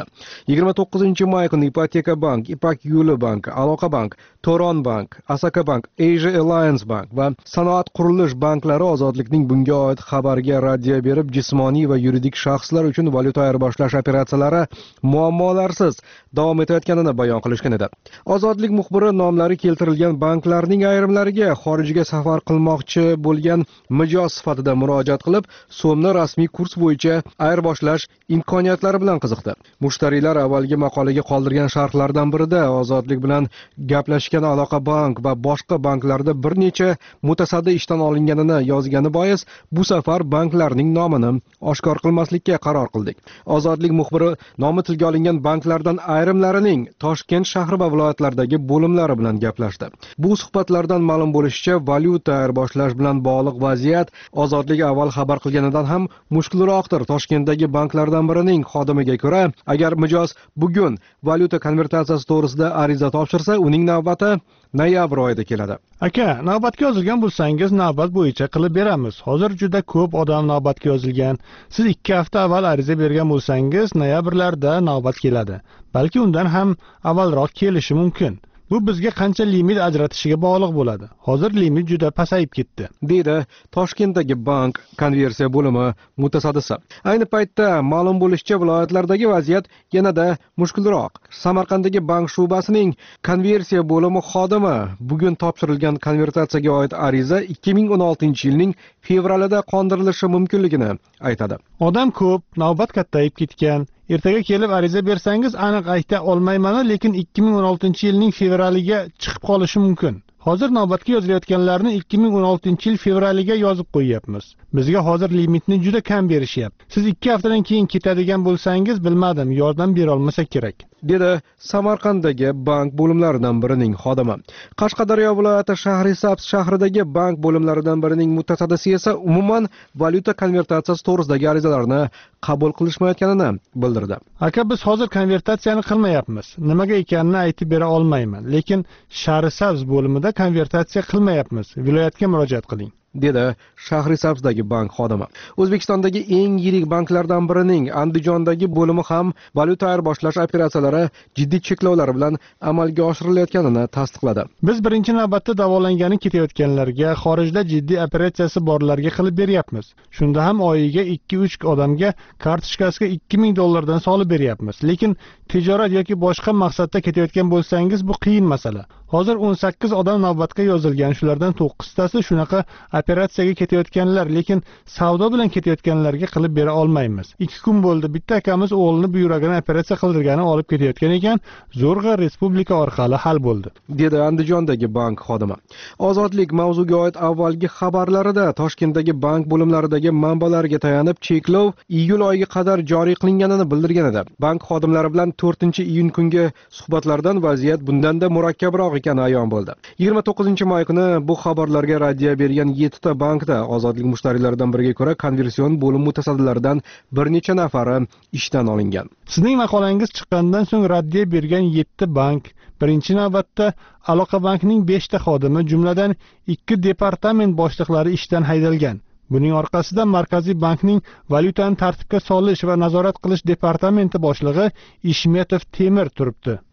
29 may kuni Ipoteka bank, Ipak Yo'li bank, Aloqa bank, To'ron bank, Asaka bank, Asia Alliance bank va Sanoat qurilish banklari ozodlikning bunga oid xabarga raddiya berib, jismoniy va yuridik shaxslar uchun valyuta ayirboshlash operatsiyalari muammolarsiz davom etayotganini bayon qilishgan edi. Ozodlik muxbiri nomlari keltirilgan banklarning ayrimlariga xorijga safar qilmoqchi bo'lgan mijoz sifatida murojaat qilib, so'mni rasmiy kurs bo'yicha ayirboshlash imkoniyatlari bilan qiziqdi. Mushtariylar avvalgi maqolaga qoldirgan sharhlardan birida Ozodlik bilan gaplashgan Aloqa bank va boshqa banklarda bir necha mutasaddi ishdan olinganini yozgani bois, bu safar banklarning nomini oshkor qilmaslikka qaror qildik. Ozodlik muxbiri nomi tilga olingan banklardan ayrimlarining Toshkent shahri va viloyatlardagi bo'limlari bilan gaplashdi. Bu suhbatlardan ma'lum bo'lishicha, valyuta ayirboshlash bilan bog'liq vaziyat Ozodlik avval xabar qilganidan ham mushkulroqdir. Toshkentdagi banklardan birining xodimiga ko'ra, agar mijoz bugun valyuta konvertatsiyasi to'g'risida ariza topshirsa, uning navbati noyabr oyida keladi. Aka, navbatga yozilgan bo'lsangiz, navbat bo'yicha qilib beramiz. Hozir juda ko'p odam navbatga yozilgan. Siz 2 hafta avval ariza bergan bo'lsangiz, noyabrlarda navbat keladi. Balki undan ham avvalroq kelishi mumkin. Bu bizga qancha limit ajratishiga bog'liq bo'ladi. Hozir limit juda pasayib ketdi, deydi Toshkentdagi bank konversiya bo'limi mutasaddisi. Ayni paytda ma'lum bo'lishicha, viloyatlardagi vaziyat yanada mushkulroq. Samarqanddagi bank shubasining konversiya bo'limi xodimi bugun topshirilgan konvertatsiyaga oid ariza 2016-yilning fevralida qondirilishi mumkinligini aytadi. Odam ko'p, navbat kattayib ketgan. Ertaga kelib ariza bersangiz aniq ayta olmayman, lekin 2016-yilning fevraliga chiqib qolishi mumkin. Hozir navbatga yozilayotganlarni 2016-yil fevraliga yozib qo'yyapmiz. Bizga hozir limitni juda kam berishyapti. Siz 2 haftadan keyin ketadigan bo'lsangiz, bilmadim, yordam bera olmasa kerak, dedi Samarqanddagi bank bo'limlaridan birining xodimi. Qashqadaryo viloyati Shahrisabz shahridagi bank bo'limlaridan birining mutasaddisi esa umuman valyuta konvertatsiyasi to'g'risidagi arizalarni qabul qilishmayotganini bildirdi. Aka, biz hozir konvertatsiyani qilmayapmiz. Nimaga ekanini aytib bera olmayman, lekin Shahrisabz bo'limida konvertatsiya qilmayapmiz. Viloyatga murojaat qiling, dedi Shahrisabzdagi bank xodimi. O'zbekistondagi eng yirik banklardan birining Andijondagi bo'limi ham valyuta ayirboshlash operatsiyalari jiddiy cheklovlar bilan amalga oshirilayotganini tasdiqladi. Biz birinchi navbatda davolangani ketayotganlarga, xorijda jiddiy operatsiyasi borlarga qilib beryapmiz. Shunda ham oyiga 2-3 odamga kartochkasiga $2000 solib beryapmiz. Lekin tijorat yoki boshqa maqsadda ketayotgan bo'lsangiz, bu qiyin masala. Hozir 18 odam navbatga yozilgan, shulardan 9tasi shunaqa operatsiyaga ketayotganlar, lekin savdo bilan ketayotganlarga qilib bera olmaymiz. 2 kun bo'ldi, bitta akamiz o'g'lini buyuragini operatsiya qildirgani olib ketayotgan ekan, zo'rg'a respublika orqali hal bo'ldi, dedi Andijondagi bank xodimi. Ozodlik mavzuga oid avvalgi xabarlarida Toshkentdagi bank bo'limlaridagi manbalarga tayanib cheklov iyul oyiga qadar joriy qilinganini bildirgan edi. Bank xodimlari bilan 4-iyun kungi suhbatlardan vaziyat bundan-da murakkabroq ekani ayon bo'ldi. 29 may kuni bu xabarlarga raddiya bergan 7 ta bankda ozodlik mushtariylaridan biriga ko'ra konversion bo'lim mutasaddilaridan bir necha nafari ishdan olingan. Sizning maqolangiz chiqqanidan so'ng raddiya bergan 7 bank, birinchi navbatda Aloqa bankning 5 ta xodimi, jumladan 2 departament boshliqlari ishdan haydalgan. Buning orqasida Markaziy bankning valyutani tartibga solish va nazorat qilish departamenti boshlig'i Ishmetov Temir turibdi.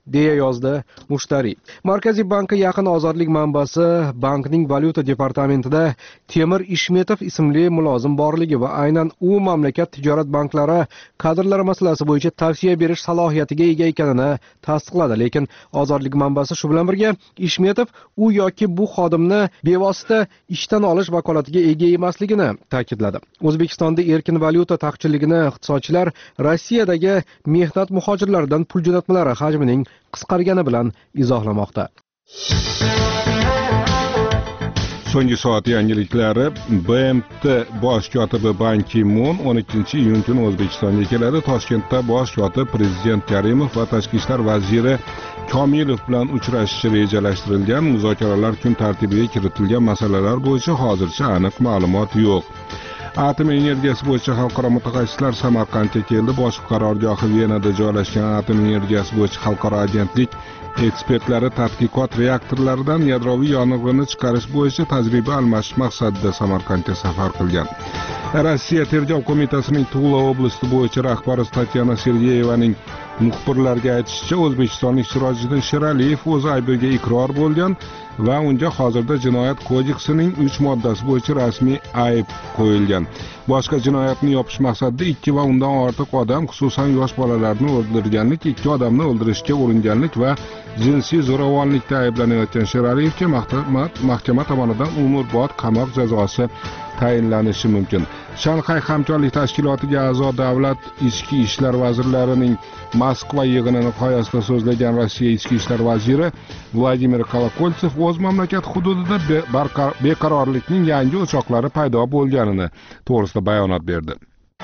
deya yozdi mushtariy. Markaziy bankka yaqin ozodlik manbasi bankning valyuta departamentida Temir Ishmetov ismli mulozim borligi va aynan u mamlakat tijorat banklari kadrlar masalasi bo'yicha tavsiya berish salohiyatiga ega ekanini tasdiqladi. Lekin ozodlik manbasi shu bilan birga Ishmetov u yoki bu xodimni bevosita ishdan olish vakolatiga ega emasligini ta'kidladi. O'zbekistonda erkin valyuta taqchilligini iqtisodchilar Rossiyadagi mehnat muhojirlaridan pul jo'natmalari hajmining qisqargani bilan izohlamoqda. So'nggi soat yangiliklari. BMT bosh kotibi Ban Ki-mun 12-iyun kuni O'zbekistonga keladi. Toshkentda bosh kotib Prezident Karimov va Tashqi ishlar vaziri Komilov bilan uchrashishi rejalashtirilgan. Muzokaralar kun tartibiga kiritilgan masalalar bo'yicha hozircha aniq ma'lumot yo'q. Atom energiyasi bo'yicha xalqaro mutaxassislar Samarqandga keldi. Bosh qarorgohi Venada joylashgan Atom energiyasi bo'yicha xalqaro agentlik ekspertlari tadqiqot reaktorlaridan yadroviy yong'inni chiqarish bo'yicha tajriba almashish maqsadida Samarqandga safar qilgan. Rossiya tergov qo'mitasining Tula oblasti bo'yicha rahbari Tatyana Sergeyevaning muxbirlarga aytishicha, o'zbekistonlik Sirojiddin Sheraliyev o'z aybiga iqror bo'lgan va unga hozirda jinoyat kodeksining 3 moddasi bo'yicha rasmiy ayb qo'yilgan. Boshqa jinoyatni yopish maqsadida 2 va undan ortiq odam, xususan yosh bolalarni o'ldirganlik, 2 odamni o'ldirishga uringanlik va jinsiy zo'ravonlikda ayblanayotgan Sheraliyevga mahkama tomonidan umrbod qamoq jazosi tayinlanishi mumkin. Shanxay hamkorlik tashkilotiga a'zo davlat ichki ishlar vazirlarining Moskva yig'ini nihoyasida so'zlagan Rossiya ichki ishlar vaziri Vladimir Kolokoltsev o'z mamlakat hududida beqarorlikning yangi o'choqlari paydo bo'lganini to'g'risida bayonot berdi.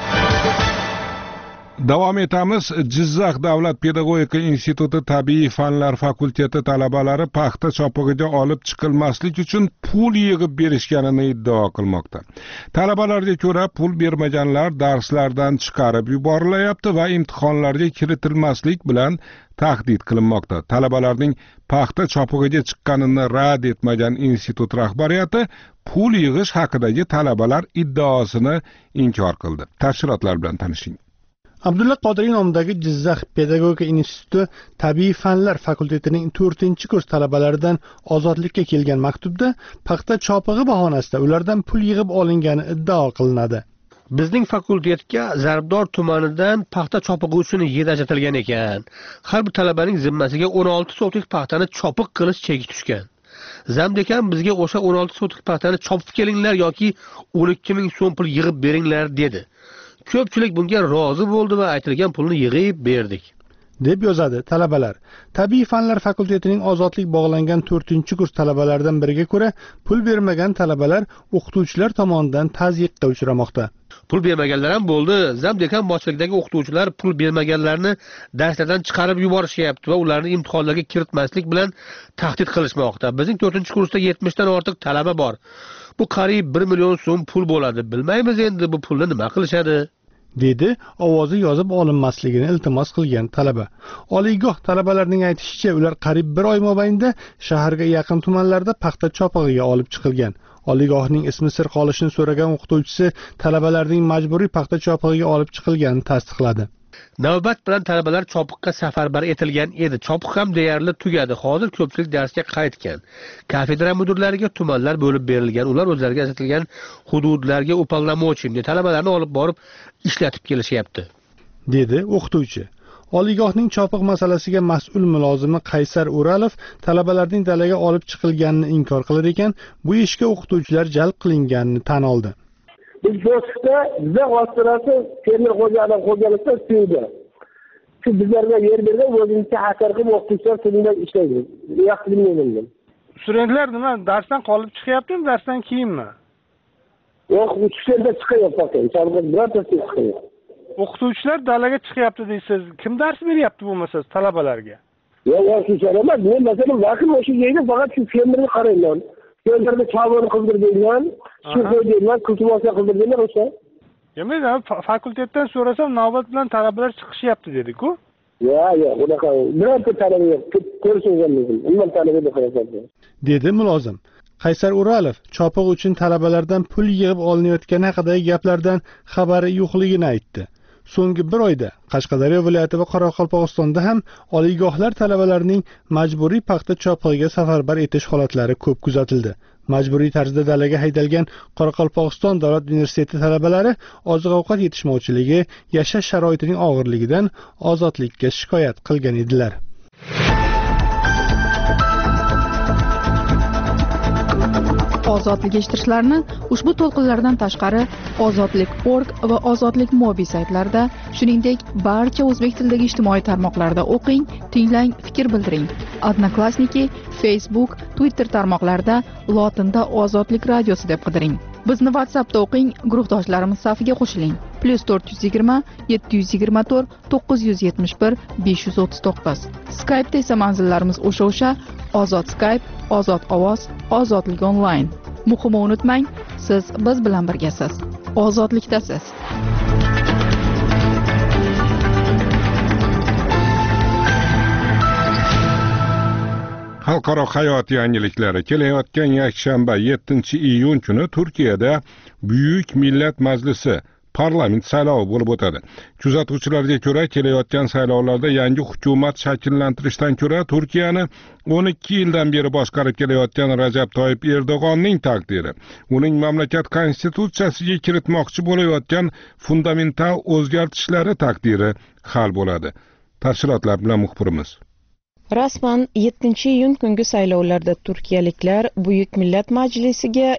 Davom etamiz. Jizzax davlat pedagogika instituti tabiiy fanlar fakulteti talabalari paxta chopig'iga olib chiqilmaslik uchun pul yig'ib berishganini iddao qilmoqda. Talabalarga ko'ra, pul bermaganlar darslardan chiqarib yuborilayapti va imtihonlarga kiritilmaslik bilan tahdid qilinmoqda. Talabalarning paxta chopig'iga chiqqanini rad etmagan institut rahbariyati pul yig'ish haqidagi talabalar iddaosini inkor qildi. Tafsilotlar bilan tanishing. Abdulla Qodiriy nomidagi Jizzax pedagogika instituti tabiiy fanlar fakultetining 4-kurs talabalaridan ozodlikka kelgan maktubda paxta chopig'i bahonasida ulardan pul yig'ib olingani iddao qilinadi. Bizning fakultetga Zarbdor tumanidan paxta chopig'i uchun yer ajratilgan ekan. Har bir talabaning zimmasiga 16 so'tlik paxtani chopiq qilish cheki tushgan. Zamdekan bizga o'sha 16 so'tlik paxtani chopib kelinglar yoki 12 ming so'm pul yig'ib beringlar dedi. Ko'pchilik bunga rozi bo'ldi va aytilgan pulni yig'ib berdik, deb yozadi talabalar. Tabiiy fanlar fakultetining ozodlik bog'langan 4-kurs talabalaridan biriga ko'ra, pul bermagan talabalar o'qituvchilar tomonidan tazyiqqa uchramoqda. Pul bermaganlar ham bo'ldi. Zamdekan boshchiligidagi o'qituvchilar pul bermaganlarni darslardan chiqarib yuborishyapti va ularni imtihonlarga kiritmaslik bilan tahdid qilishmoqda. Bizning 4-kursda 70 dan ortiq talaba bor. Bu qariyb 1 million so'm pul bo'ladi. Bilmaymiz endi bu pulni nima qilishadi, dedi ovozi yozib olinmasligini iltimos qilgan talaba. Oliygoh talabalarining aytishicha, ular qariyb 1 oy mobaynida shaharga yaqin tumanlarda paxta chopig'iga olib chiqilgan. Oliygohning ismi sir qolishini so'ragan o'qituvchisi talabalarning majburiy paxta chopig'iga olib chiqilganini tasdiqladi. Navbat bilan talabalar chopiqqa safarbar etilgan edi. Chopiq ham deyarli tugadi. Hozir ko'pchilik darsga qaytgan. Kafedra mudirlariga tumanlar bo'lib berilgan. Ular o'zlariga ajratilgan hududlarga upallamochini talabalarni olib borib ishlatib kelishyapti, dedi o'qituvchi. Oliygohning chopiq masalasiga mas'ul mulozimi Qaysar Uralov talabalarning dalaga olib chiqilganini inkor qilar ekan, bu ishga o'qituvchilar jalb qilinganini tan oldi. Biz Do'stda bizga xotirasi fermer xo'jalikda istaydi. Shu bizlarga yer bergan o'zimizga hakar qilib o'qituvchilar tilida ishlaydi. Yaxshi bilmayman. Studentlar nima darsdan qolib chiqyaptimi, darsdan keyinmi? Yo'q, uchishlarda chiqyapti, chalg'ib birortasi chiqyapti. O'qituvchilar dalaga chiqyapti deysiz. Kim dars beryapti bo'lmasa talabalarga? Yo'q, shu so'rama. Men masalan vaqt o'sha yerda faqat shu fermerni qarayman. Fermerni chavon qildirgan, shu qo'ydilar, kultivatsiya qildirganlar o'sha. Demak, fakultetdan so'rasam navbat bilan talabalar chiqishyapti dedi-ku. Yo'q, unaqa birorta talaba yo'q. Ko'rishingiz mumkin. Umuman talaba yo'q, dedi mulozim. Qaysar Uralov chopiq uchun talabalardan pul yig'ib olinayotgani haqidagi gaplardan xabari yo'qligini aytdi. so'nggi bir oyda Qashqadaryo viloyati va Qoraqalpog'istonda ham oliygohlar talabalarining majburiy paxta chopig'iga safarbar etish holatlari ko'p kuzatildi. Majburiy tarzda dalaga haydalgan Qoraqalpog'iston davlat universiteti talabalari oziq-ovqat yetishmovchiligi, yashash sharoitining og'irligidan ozodlikka shikoyat qilgan edilar. Ozodlik eshittirishlarni ushbu to'lqinlardan tashqari ozodlik.org va ozodlik mobil saytlarida, shuningdek barcha o'zbek tilidagi ijtimoiy tarmoqlarda o'qing, tinglang, fikr bildiring. Odnoklassniki, Facebook, Twitter tarmoqlarida lotinda Ozodlik radiosi deb qidiring. Bizni WhatsAppda o'qing, guruhdoshlarimiz safiga qo'shiling. +420 724 971 539. Skype'da esa manzillarimiz o'sha Ozod Skype, Ozod ovoz, Ozodlik onlayn. Muhimi unutmang, siz biz bilan birgasiz. Ozodlikdasiz. Xalqaro hayot yangiliklari. Kelayotgan yakshanba 7-iyun kuni Turkiyada Buyuk Millat Majlisi parlament saylovi bo'lib o'tadi. Kuzatuvchilarga ko'ra, kelayotgan saylovlarda yangi hukumat shakllantirishdan ko'ra Turkiyani 12 yildan beri boshqarib kelayotgan Rajab Toyyib Erdo'g'onning taqdiri, uning mamlakat konstitutsiyasiga kiritmoqchi bo'layotgan fundamental o'zgartishlari taqdiri hal bo'ladi. Tafsilotlar bilan muxbirimiz. Rasman 7-iyun kungi saylovlarda turkiyaliklar Buyuk Millat Majlisiga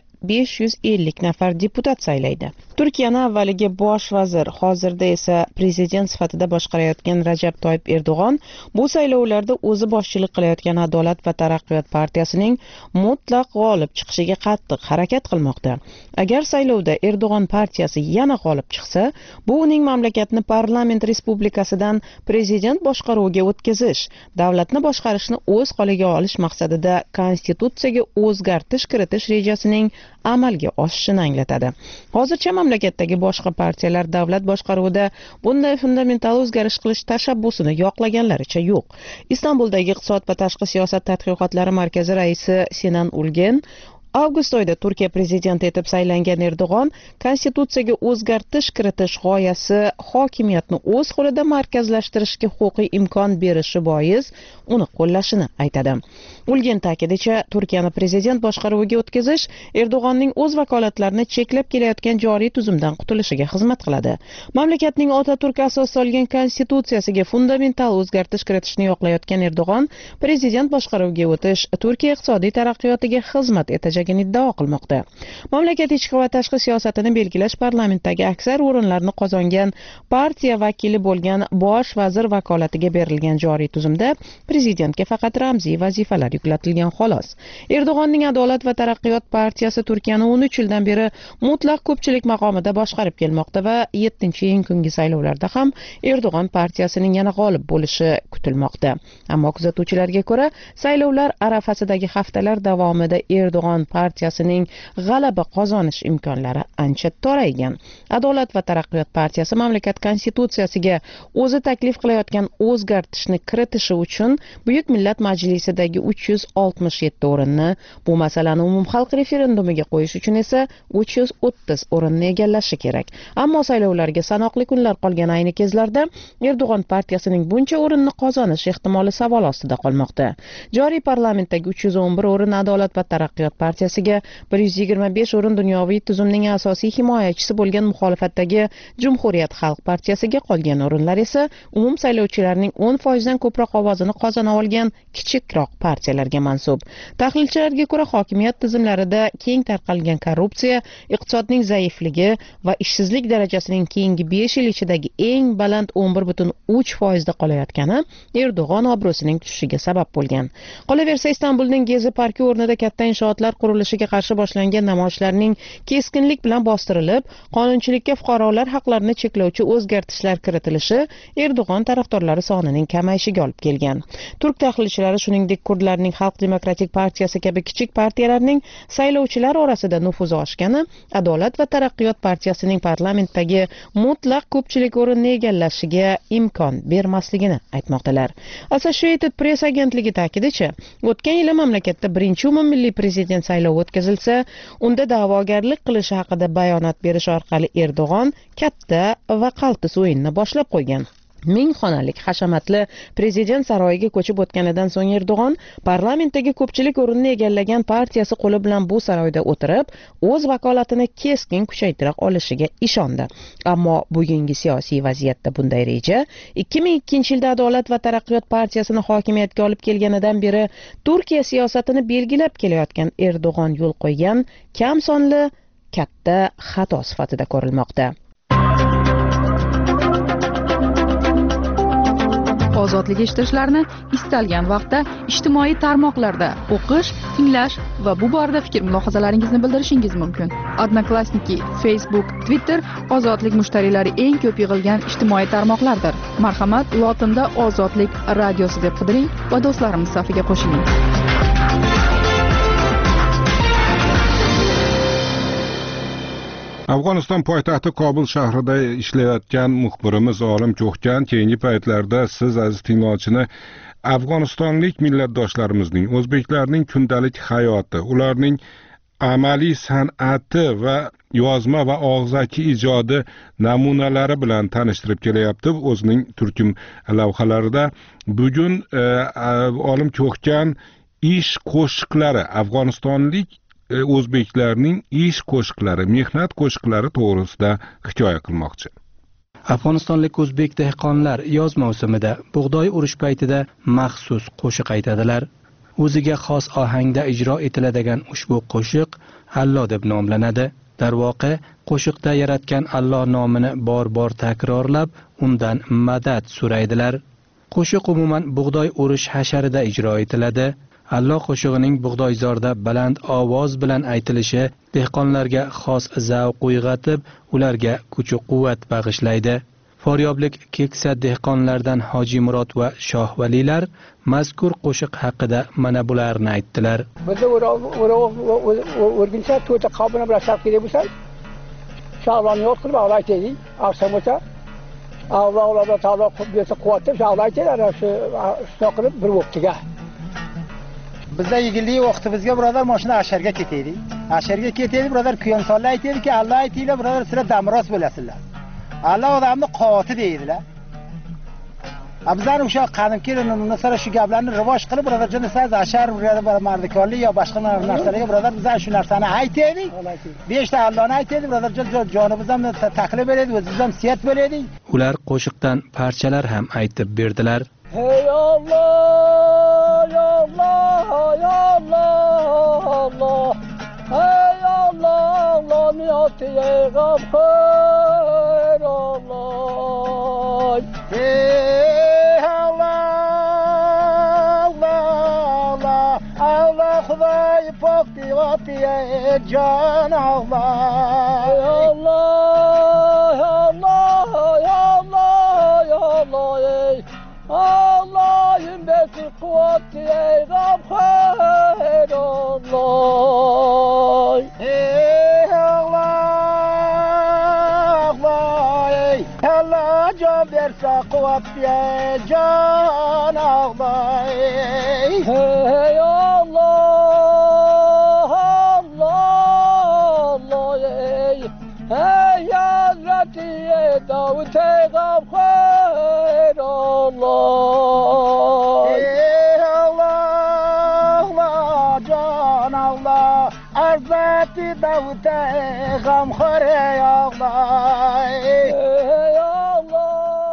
550 nafar deputat saylaydi. Turkiyani avvaliga bosh vazir, hozirda esa prezident sifatida boshqarayotgan Rajab Toyyib Erdo'g'on bu saylovlarda o'zi boshchilik qilayotgan Adolat va taraqqiyot partiyasining mutlaq g'olib chiqishiga qattiq harakat qilmoqda. Agar saylovda Erdo'g'on partiyasi yana g'olib chiqsa, bu uning mamlakatni parlament respublikasidan prezident boshqaruviga o'tkazish, davlatni boshqarishni o'z qo'liga olish maqsadida konstitutsiyaga o'zgartish kiritish rejasining amalga oshishini anglatadi. Hozircha mamlakatdagi boshqa partiyalar davlat boshqaruvida bunday fundamental o'zgarish qilish tashabbusini yoqlaganlaricha yo'q. Istanbuldagi iqtisod va tashqi siyosat tadqiqotlari markazi raisi Sinan Ulgen avgust oyida Turkiya prezidenti etib saylangan Erdo'g'on konstitutsiyaga o'zgartish kiritish g'oyasi hokimiyatni o'z qo'lida markazlashtirishga huquqiy imkon berishi bois uni qo'llashini aytadi. Ulgen ta'kidincha, Turkiyani prezident boshqaruviga o'tkazish Erdo'g'onning o'z vakolatlarini cheklab kelayotgan joriy tuzumdan qutulishiga xizmat qiladi. Mamlakatning Otaturk asos solgan konstitutsiyasiga fundamental o'zgartish kiritishni yoqlayotgan Erdo'g'on prezident boshqaruviga o'tish Turkiya iqtisodiy taraqqiyotiga xizmat etajak iddao qilmoqda. Mamlakat ichki va tashqi siyosatini belgilash parlamentdagi aksar o'rinlarni qozongan partiya vakili bo'lgan bosh vazir vakolatiga berilgan joriy tuzumda prezidentga faqat ramziy vazifalar yuklatilgan xolos. Erdo'g'onning Adolat va taraqqiyot partiyasi Turkiyani 13 yildan beri mutlaq ko'pchilik maqomida boshqarib kelmoqda va 7-iyun kungi saylovlarda ham Erdo'g'on partiyasining yana g'olib bo'lishi kutilmoqda. Ammo kuzatuvchilarga ko'ra, saylovlar arafasidagi haftalar davomida Erdo'g'on partiyasining g'alaba qozonish imkonlari ancha toraygan. Adolat va taraqqiyot partiyasi mamlakat konstitutsiyasiga o'zi taklif qilayotgan o'zgartishni kiritishi uchun Buyuk Millat Majlisidagi 367 o'rinni, bu masalani umumxalq referendumiga qo'yish uchun esa 330 o'rinni egallashi kerak. Ammo saylovlarga sanoqli kunlar qolgan ayni kezlarda Erdo'g'on partiyasining buncha o'rinni qozonish ehtimoli savol ostida qolmoqda. Joriy parlamentdagi 311 o'rin Adolat va taraqqiyot partiyasiga, 125 o'rin dunyoviy tuzumning asosiy himoyachisi bo'lgan muxolifatdagi Jumhuriyat xalq partiyasiga, qolgan o'rinlar esa umum saylovchilarning 10% dan ko'proq ovozini qozona olgan kichikroq partiyalarga mansub. Tahlilchilarga ko'ra, hokimiyat tizimlarida keng tarqalgan korrupsiya, iqtisodning zaifligi va ishsizlik darajasining keyingi 5 yil ichidagi eng baland 11.3% da qolayotgani Erdo'g'on obro'sining tushishiga sabab bo'lgan. Qolaversa, Istanbulning Gezi parki o'rnida katta inshootlar qurilishiga qarshi boshlangan namoyishlarning keskinlik bilan bostirilib, qonunchilikka fuqarolar haqlarini cheklovchi o'zgartishlar kiritilishi Erdo'g'on tarafdorlari sonining kamayishiga olib kelgan. Turk tahlilchilari shuningdek Kurdlarning Xalq demokratik partiyasi kabi kichik partiyalarning saylovchilar orasida nufuzi oshgani Adolat va taraqqiyot partiyasining parlamentdagi mutlaq ko'pchilik o'rinni egallashiga imkon bermasligini aytmoqdalar. Associated Press agentligi ta'kidincha, o'tgan yili mamlakatda birinchi umummilliy prezident saylov o'tkazilsa, unda da'vogarlik qilishi haqida bayonot berish orqali Erdo'g'on katta va qaltis o'yinni boshlab qo'ygan. Ming xonalik hashamatli prezident saroyiga ko'chib o'tganidan so'ng Erdo'g'on parlamentdagi ko'pchilik o'rinni egallagan partiyasi qo'li bilan bu saroyda o'tirib, o'z vakolatini keskin kuchaytira olishiga ishondi. Ammo bugungi siyosiy vaziyatda bunday reja 2002-yilda Adolat va taraqqiyot partiyasini hokimiyatga olib kelganidan beri Turkiya siyosatini belgilab kelayotgan Erdo'g'on yo'l qo'ygan kam sonli katta xato sifatida ko'rilmoqda. Ozodlik eshittirishlarini istalgan vaqtda ijtimoiy tarmoqlarda o'qish, tinglash va bu borada fikr-mulohazalaringizni bildirishingiz mumkin. Odnoklassniki, Facebook, Twitter ozodlik mushtariylari eng ko'p yig'ilgan ijtimoiy tarmoqlardir. Marhamat, lotinda Ozodlik radiosi deb qidiring va do'stlarimiz safiga qo'shiling. Afg'oniston poytaxti Kobul shahrida ishlayotgan muxbirimiz Olim Cho'xjan keyingi paytlarda siz aziz tinglovchini afg'onistonlik millatdoshlarimizning, o'zbeklarning kundalik hayoti, ularning amaliy san'ati va yozma va og'zaki ijodi namunalari bilan tanishtirib kelyapti o'zining turkum lavhalarida. Bugun Olim Cho'xjan ish qo'shiqlari, afg'onistonlik o'zbeklarning ish qo'shiqlari, mehnat qo'shiqlari to'g'risida hikoya qilmoqchi. Afg'onistonlik o'zbek dehqonlar yoz mavsumida bug'doy urish paytida maxsus qo'shiq aytadilar. O'ziga xos ohangda ijro etiladigan ushbu qo'shiq Alloh deb nomlanadi. Darvoqe, qo'shiqda yaratgan Alloh nomini bor-bor takrorlab, undan madad so'raydilar. Qo'shiq umuman bug'doy urish hasharida ijro etiladi. Alloh qo'shig'ining bug'doyzorda baland ovoz bilan aytilishi dehqonlarga xos zavq uyg'otib, ularga kuch-quvvat bag'ishlaydi. Foryoblik keksa dehqonlardan Hoji Murod va Shoh Valilar mazkur qo'shiq haqida mana bularni aytdilar. Bizda o'rginsa to'ta qabini bilan sarf kerak bo'lsa, Sha'bonni yod qilib aytaylik, aqsam bo'lsa, Alloh taolo bersa quvvatni Sha'bon aytadilar, shu qilib bir vaqtiga. Bizda yigillik vaqtimizga birodar mashina asharga ketaylik. Asharga ketaylik birodar kuyonsonlar aytaylikki, Alloh aytaylar birodar sizlar damroz bo'lasizlar. Alloh odamni qoti deydilar. Bizlar o'sha qadimki nasara shu gaplarni rivoj qilib birodar siz ashar mardikorlik yo boshqa narsalarga birodar bizlar shu narsani aytaylik. 5 ta Allohni aytaylik birodar jonimiz ham taqlib beradi, o'zimiz ham siyat bo'ladi. Ular qo'shiqdan parchalar ham aytib berdilar. Hey Allah, ya Allah, ya Allah, Allah. Hey Allah, Allah niyati gafur Allah. Hey Allah, Allah, Allah. Allah Xudoy pok divati can Allah. Hey Allah, Allah, Allah, Allah. Allah'ın besi kuvveti ey gafur Allah. Ey Allah, Allah, ey Allah can verse kuvveti ey can Allah. Ey Allah, Allah, Allah, ey Hazreti Davut ey gafur Allah. Ey Allah, Allah, can Allah. Hazreti Davut ey gafur ey Allah. Ey Allah.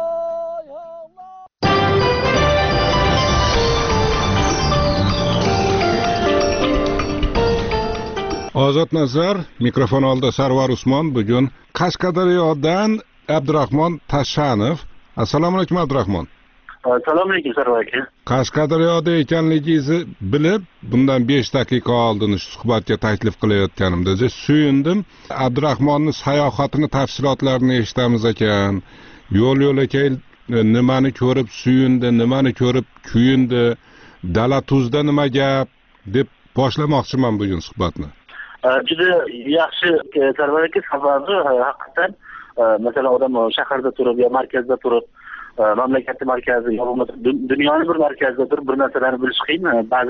Ozod Nazar, mikrofon oldida Sarvar Usmon. Bugun Qashqadaryodan Abdurahmon Tashanov. Assalomu alaykum Abdurahmon. Assalomu alaykum Sarvar aka. Qashqadaryoda ekanligingizni bilib, bundan 5 daqiqa oldin suhbatga taklif qilayotganimda suyundim. Abdurahmonning sayohatini tafsilotlarini eshitamiz ekan. Yo'l-yo'lakay nimani ko'rib suyundi, nimani ko'rib kuyundi, dala tuzda nima gap deb boshlamoqchiman bugun suhbatni. Juda yaxshi Sarvar aka, sababi haqiqatan masalan odam shaharda turib yo markazda turib, mamlakatning markazi yo bo'lmasa dunyoning bir markazida turib bir narsalarni bilish qiyin. Ba'zan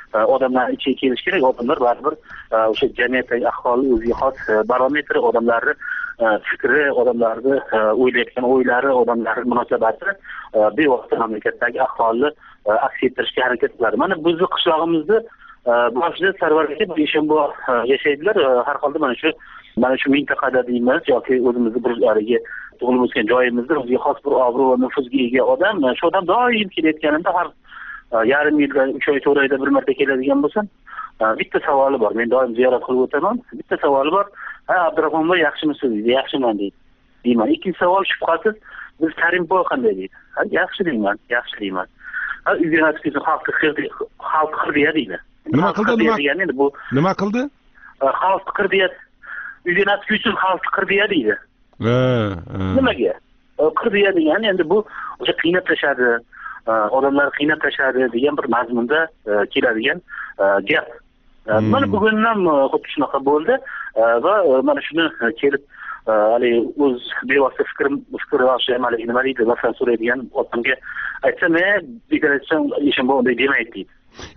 odamlar ichiga kelish kerak. Odamlar baribir o'sha jamiyatdagi ahvoli o'ziga xos barometri, odamlarni fikri, odamlarni o'ylayotgan o'ylari, odamlarning munosabati bevosita mamlakatdagi ahvolni aks ettirishga harakat qiladi. Mana bizni qishlog'imizda boshida Sarvar aka Eshonbo yashaydilar. Har holda mana shu mintaqada deymiz yoki o'zimizni bir haligi tug'ilib o'sgan joyimizda o'ziga xos bir obro' va nufuzga ega odam. Shu odam doim kelayotganimda har yarim yilda 3 oy 4 oyda bir marta keladigan bo'lsam, bitta savoli bor. Men doim ziyorat qilib o'taman. Bitta savoli bor. Ha, Abdurahmon boy yaxshimisiz deydi. Yaxshiman deydi. Deyman. Ikkinchi savol shubhasiz, biz Karim boy qanday deydi. Ha, yaxshi deyman. Ha, uyga natijada xalq qirdiya deydi. Nima qildi? Xalq qirdiya. Uyga natijada uchun xalq qirdiya deydi. Nimaga? Qirdiya degani endi bu o'sha qiynab tashadi. Odamlar qiynab tashadi degan bir mazmunda keladigan gap. Mana bugun ham xuddi shunaqa bo'ldi va mana shuni kelib hali o'z bevosita fikr yoshlik nima deydi masalan so'raydigan odamga aytsam, deklaratsiya Eshonbo unday demaydi deydi.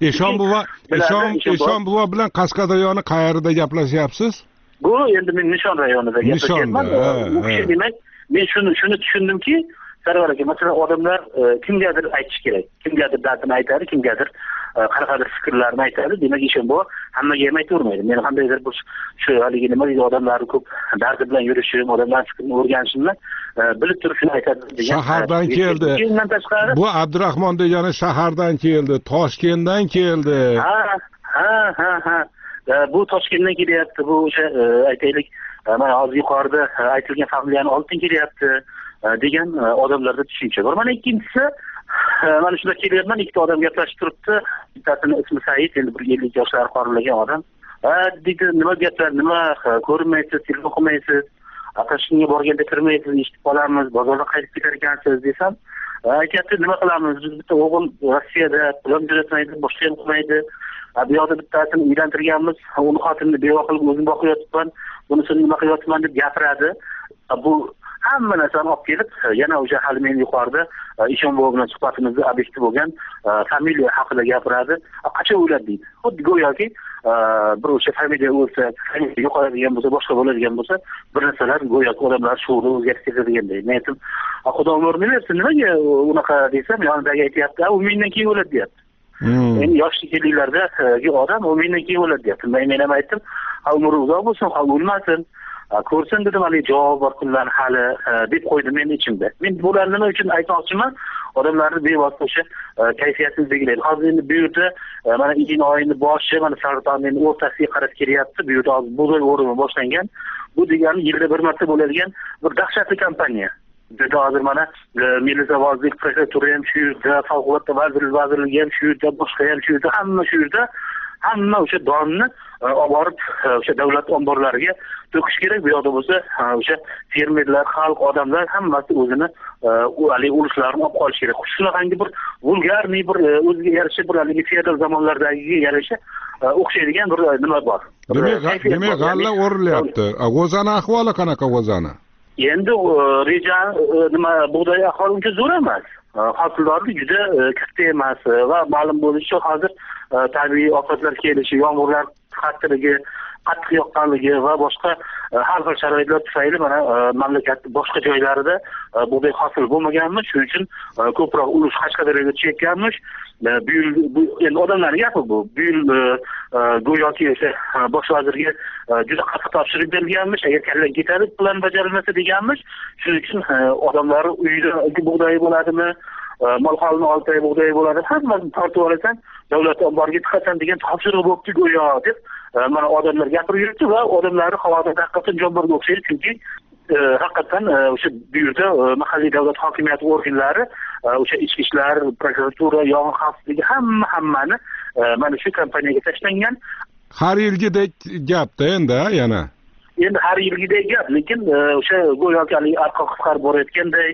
Eshon buva bilan Qashqadaryoni qayerida gaplashyapsiz? Bu endi men Nishon rayonida gaplashyapman. U kishi demak, men shuni tushundimki, Sarvar aka, masalan, odamlar kimgadir aytish kerak. Kimgadir dardini aytadi, kimgadir qanaqadir fikrlarni aytadi. Demak, Eshonbo hammaga ham aytavermaydi. Men qandaydir bir shu haligi nima deydi, odamlarni ko'p dardi bilan yurishim, odamlar fikrini o'rganishimni bilib turib shuni aytadi degan. Shahardan keldi. Bu Abdurahmon degani shahardan keldi, Toshkentdan keldi. Ha. Bu Toshkentdan kelyapti. Bu o'sha aytaylik, mana hozir yuqorida aytilgan familiyani olib kelyapti degan odamlarda tushuncha bor. Mana ikkinchisi, mana shunda kelyapman, ikkita odam gaplashib turibdi. Bittasini ismi Said, endi bir 50 yoshlar qoralagan odam. Deydi, nima gaplar, nima ko'rmaysiz, telefon qilmaysiz, Aqshga borganda kirmaysiz, eshitib qolamiz, bozorda qaytib ketar ekansiz desam, aytyapti, nima qilamiz? Biz bitta o'g'il Rossiyada pul jo'natmaydi, boshqa ham qilmaydi. Bu yoqda bittasini uylantirganmiz, uni xotinini beva qilib o'zim boqyapman, bunisini nima qilyapman deb gapiradi. Bu hamma narsani olib kelib, yana o'sha hali men yuqorida Eshonbo bilan suhbatimizda obyektiv bo'lgan familiya haqida gapiradi. Qachon o'ladi deydi. Xuddi go'yoki bir o'sha familiya o'lsa, familiya yo'qoladigan bo'lsa, boshqa bo'ladigan bo'lsa, bir narsalar go'yoki odamlar shuuri o'zgarib ketadiganday. Men aytdim, Xudo umrini bersin, nimaga unaqa desam, yonidagi aytyapti, u mendan keyin o'ladi deyapti. Endi yoshlik yillardagi odam u mendan keyin o'ladi deyapti. Men ham aytdim, umri uzoq bo'lsin, o'lmasin. Ko'rsin dedim, hali javob bor kunlar hali deb qo'ydim men ichimda. Men bularni nima uchun aytmoqchiman? Odamlarni bevosita o'sha kayfiyatini belgilaydi. Hozir endi bu yerda mana iyun oyining boshi, mana sardobaning o'rtasiga qarab kelyapti. Bu yerda hozir bug'doy o'rimi boshlangan. Bu degani yilda bir marta bo'ladigan bir dahshatli kampaniya. Bizda hozir mana Milliy zavozlik prefektura ham shu yerda, favqulodda vazirlik ham shu yerda, boshqa ham shu yerda, hamma shu yerda. Hamma o'sha donni olib borib o'sha davlat omborlariga to'kish kerak. Bu yoqda bo'lsa o'sha fermerlar, xalq, odamlar hammasi o'zini haligi ulushlarini olib qolish kerak. Shunaqangi bir vulgarniy bir o'ziga yarasha bir haligi feodal zamonlardagiga yarasha o'xshaydigan bir nima bor. Demak, g'alla o'rilyapti. G'o'zani ahvoli qanaqa G'o'zani? Endi reja nima bug'doy ahvoli uncha zo'r emas. Hosildorlik juda katta emas va ma'lum bo'lishicha hozir tabiiy ofatlar kelishi, yomg'irlar qattiqligi, qattiq yoqqanligi va boshqa har xil sharoitlar tufayli mana mamlakatning boshqa joylarida bug'doy hosil bo'lmaganmish, shuning uchun ko'proq ulush Qashqadaryoga tushayotganmish. Bu endi odamlarning gapi bu. Bu yil go'yoki o'sha bosh vazirga juda qattiq topshiriq berilganmish, agar kallang ketadi, plan bajarilmasa deganmish. Shuning uchun odamlar uyida bug'doy bo'ladimi, mol-holni 6 oy bug'doy bo'ladi, hammasini tortib olasan, davlat omboriga tiqasan degan topshiriq bo'libdi go'yo deb mana odamlar gapirib yuribdi va odamlarni xavotirda haqiqatan jonborga o'xshaydi, chunki haqiqatan o'sha bu yerda mahalliy davlat hokimiyati organlari, o'sha ichki ishlar, prokuratura, yong'in xavfsizligi hammani mana shu kompaniyaga tashlangan. Har yilgidek gapda endi yana. Endi har yilgidek gap, lekin o'sha go'yoki arqa qisqarib borayotganday,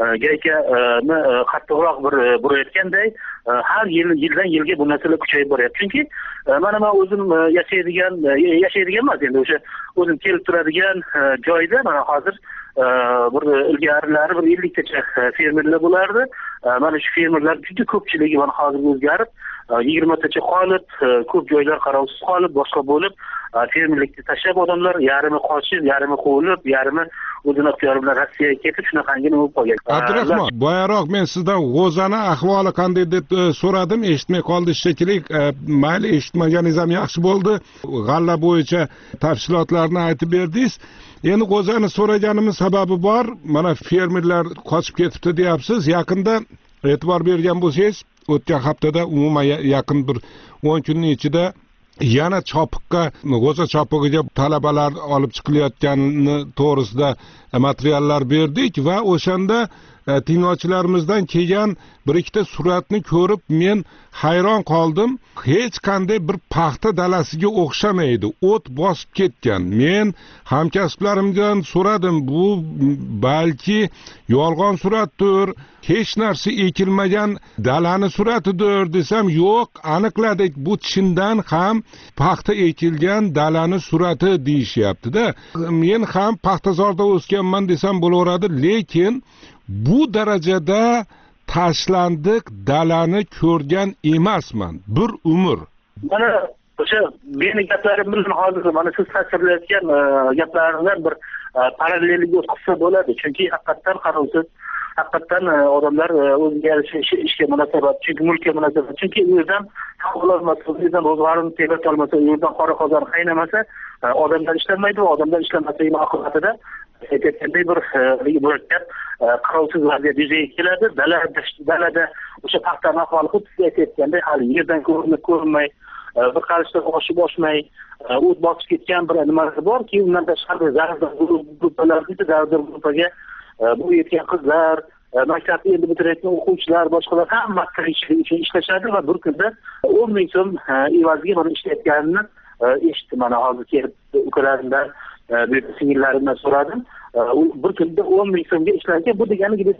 gaykani qattiqroq bir burayotganday har yildan yilga bu narsalar kuchayib boryapti. Chunki mana men o'zim yashaydigan emas, endi o'sha o'zim kelib turadigan joyda mana hozir bir ilgarilari bir 50 tacha fermerlar bo'lardi. mana shu fermerlar juda ko'pchiligi mana hozir o'zgarib 20tacha qolib, ko'p joylar qarovsiz qolib, boshqa bo'lib, fermerlikni tashlab odamlar yarimi qochib, yarimi qo'yilib, yarimi o'zini ixtiyori bilan Rossiyaga ketib, shunaqangi bo'lib qolgan. Abdurahmon, boyaroq men sizdan G'o'zani ahvoli qanday deb so'radim, eshitmay qoldi shekilli. Mayli, eshitmaganingiz ham yaxshi bo'ldi. G'alla bo'yicha tafsilotlarni aytib berdingiz. Endi G'o'zani so'raganimiz sababi bor. Mana fermerlar qochib ketibdi deyapsiz. Yaqinda e'tibor bergan bo'lsangiz, o'tgan haftada umuman yaqin bir 10 kunning ichida yana chopiqqa, G'o'za chopig'iga talabalar olib chiqilayotgani to'g'risida materiallar berdik va o'shanda tinglovchilarimizdan kelgan bir ikkita suratni ko'rib men hayron qoldim. Hech qanday bir paxta dalasiga o'xshamaydi. O't bosib ketgan. Men hamkasblarimdan so'radim, bu balki yolg'on suratdir, hech narsa ekilmagan dalani suratidir desam, yo'q, aniqladik, bu chindan ham paxta ekilgan dalani surati deyishyapti-da. Men ham paxtazorda o'sganman desam bo'laveradi, lekin bu darajada tashlandiq dalani ko'rgan emasman bir umr. Mana o'sha meni gaplarim bilan hozir mana siz tasvirlayotgan gaplardan bir parallellik o'tqizsa bo'ladi. Chunki haqiqatan qarovsiz, haqiqatan odamlar o'ziga ishga munosabat, chunki mulkka munosabat, chunki o'zidan ololmasa, o'zidan ro'zg'orini tebrata olmasa, o'zidan qora qozon qaynamasa, odamlar ishlamaydi va odamlar ishlamasligi oqibatida aytayotganday bir murakkab qarovsiz vaziyat yuzaga keladi. Dalada o'sha paxtani ahvoli xuddi aytayotganday hali yerdan ko'rinmay, bir qarashda oshmay, o't bosib ketgan bir nimalar borki, undan tashqari zarardor gruppaga bu yetgan qizlar, maktabni endi bitirayotgan o'quvchilar, boshqalar hamma tirikchilik uchun ishlashadi va bir kunda 10 ming so'm evaziga mana ishlayotganini eshitdim. Mana hozir kelib ukalarimdan, singillarimdan so'radim. Bir kunda 10 ming so'mga ishlarkan, bu degani bir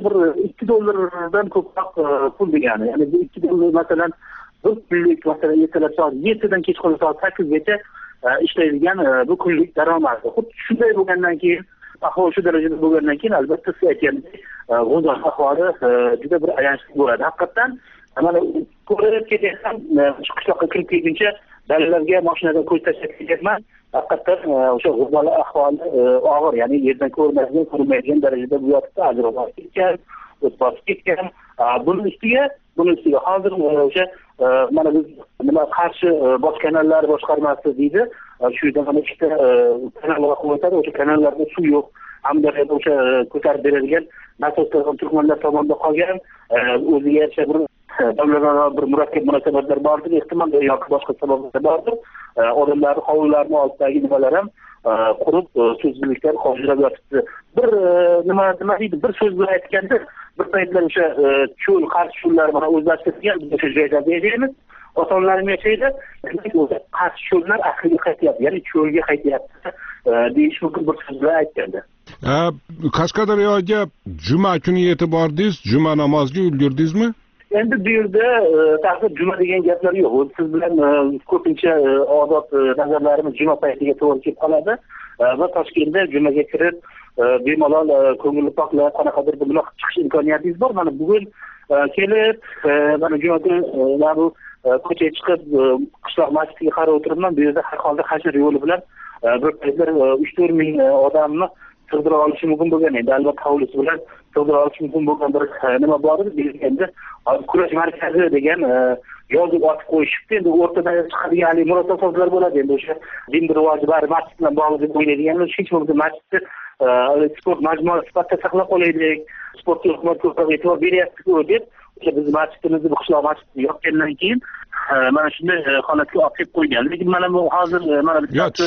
$2 ko'proq pul degani. Ya'ni bu $2 masalan bir kunlik, masalan ertalab soat 7 dan kechqurun soat 8 gacha ishlaydigan bu kunlik daromad. Xuddi shunday bo'lgandan keyin, ahvol shu darajada bo'lgandan keyin albatta siz aytgandek G'o'za ahvoli juda bir ayanchli bo'ladi. Haqiqatan mana ko'rib ketyapman, shu qishloqqa kirib kelguncha dalalarga mashinadan ko'z tashlab ketyapman. Haqiqatan o'sha G'o'za ahvoli og'ir, ya'ni yerdan ko'rinmaydigan darajada bu yoqda ajralib ketgan, o't bosib ketgan. Buni ustiga hozir o'sha mana biz nima Qarshi bosh kanallar boshqarmasi deydi. Shu yerda mana ikkita kanallar qo'yiladi, o'sha kanallarda suv yo'q. Hamdaryoda o'sha ko'tarib berilgan nasoslar turkmanlar tomonidan qolgan, o'ziga yarasha bir davlatlararo bir murakkab munosabatlar bordir, ehtimol yoki boshqa sabablar bordir. Odamlar hovlilarini oldidagi nimalar ham qurib, suvsizlikdan qoldirib yotibdi. Bir nima deydi, bir so'z bilan aytganda, bir paytlar o'sha cho'l, Qarshi cho'llar mana o'zlashtirilgan, biz o'sha joylarda yashaymiz. Ota-onalarim yashaydi. Demak, o'sha Qarshi cho'llar asliga qaytyapti, ya'ni cho'lga qaytyapti deyish mumkin bir so'z bilan aytganda. Qashqadaryoga juma kuni yetib bordingiz, juma namoziga ulgurdingizmi? Endi bu yerda ta'sir juma degan gaplar yo'q. Siz bilan ko'pincha odob nazarlarimiz juma paytiga to'g'ri kelib qoladi va Toshkentda jumaga kirib bemalol ko'ngilni poklar, qanaqadir bir muloq chiqish imkoniyatingiz bor. Mana bugun kelib, mana juma kuni bu ko'chaga chiqib qishloq masjidiga qarab o'tiribman. Bu yerda har holda hashar yo'li bilan bir paytlar 3-4 ming odamni sig'dira olishi mumkin bo'lgan. Endi albatta hovlisi bilan sig'dira olishi mumkin bo'lgan bir nima bor edi. Endi kurash markazi degan yozib otib qo'yishibdi. Endi o'rtada chiqadigan murosasozlar bo'ladi. Endi o'sha din rivoji bari masjid bilan bog'liq deb o'ylaydiganlar hech bo'lmasa masjidni sport majmuasi sifatida saqlab qolaylik, sportga hukumat ko'proq e'tibor beryapti-ku deb o'sha biz masjidimizni, bu qishloq masjidni yopgandan keyin mana shunday holatga olib kelib qo'ygan. Lekin mana bu hozir mana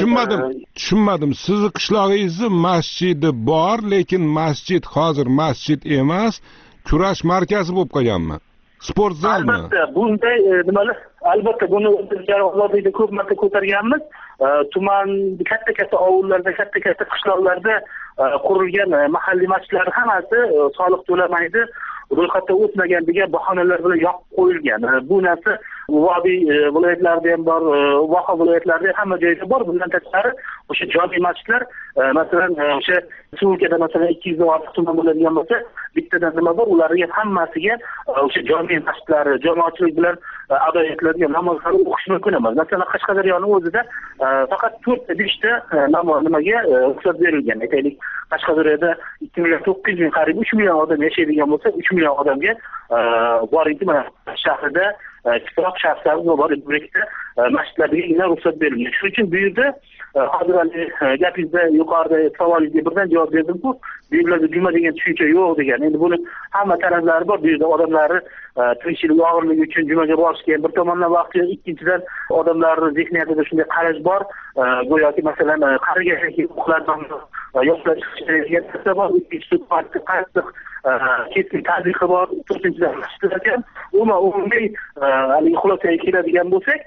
tushunmadim. Sizni qishlog'ingizni masjidi bor, lekin masjid hozir masjid emas, kurash markazi bo'lib qolganmi? Sport zalmi? Albatta, bunday nimalar, albatta buni o'zbekistonda ko'p marta ko'targanmiz. Tuman katta ovullarda, katta qishloqlarda qurilgan mahalliy masjidlar hammasi soliq to'lamaydi, ro'yxatda o'tmagan degan bahonalar bilan yopib qo'yilgan. Bu narsa Vodiy viloyatlarida ham bor, Voha viloyatlarida hamma joyda bor. Bundan tashqari o'sha jome masjidlar, masalan, o'sha respublikada masalan 200 dan ortiq tuman bo'ladigan bo'lsa, bittadan nima bor, ularga hammasiga o'sha jome masjidlari, jamoatchilik bilan ado etiladigan namozlarni o'qish mumkin emas. Masalan, Qashqadaryoning o'zida faqat 4-5 ta nimaga ruxsat berilgan. Aytaylik, Qashqadaryoda 2.900.000 qariyb 3 million odam yashaydigan bo'lsa, 3 million odamga boringki, mana shahrida kichikroq shaharlarda bor birikta masjidlarga ruxsat berilgan. Shuning uchun bu yerda hozir gapingizda yuqorida savolingizga birdan javob berdim-ku, bu yerlarda juma degan tushuncha yo'q degan. Endi buni hamma taraflari bor. Bu yerda odamlarni tirikchilik og'irligi uchun jumaga borishga bir tomondan vaqt yo'q, ikkinchidan odamlarning zehniyatida shunday qarash bor. Go'yoki masalan qarigan huquqlardan yoshlar chiqishga bor, ikkinchisi qattiq keskin tadbiqi bor, to'rtinchidan masjidlar ham umumiy xulosaga keladigan bo'lsak,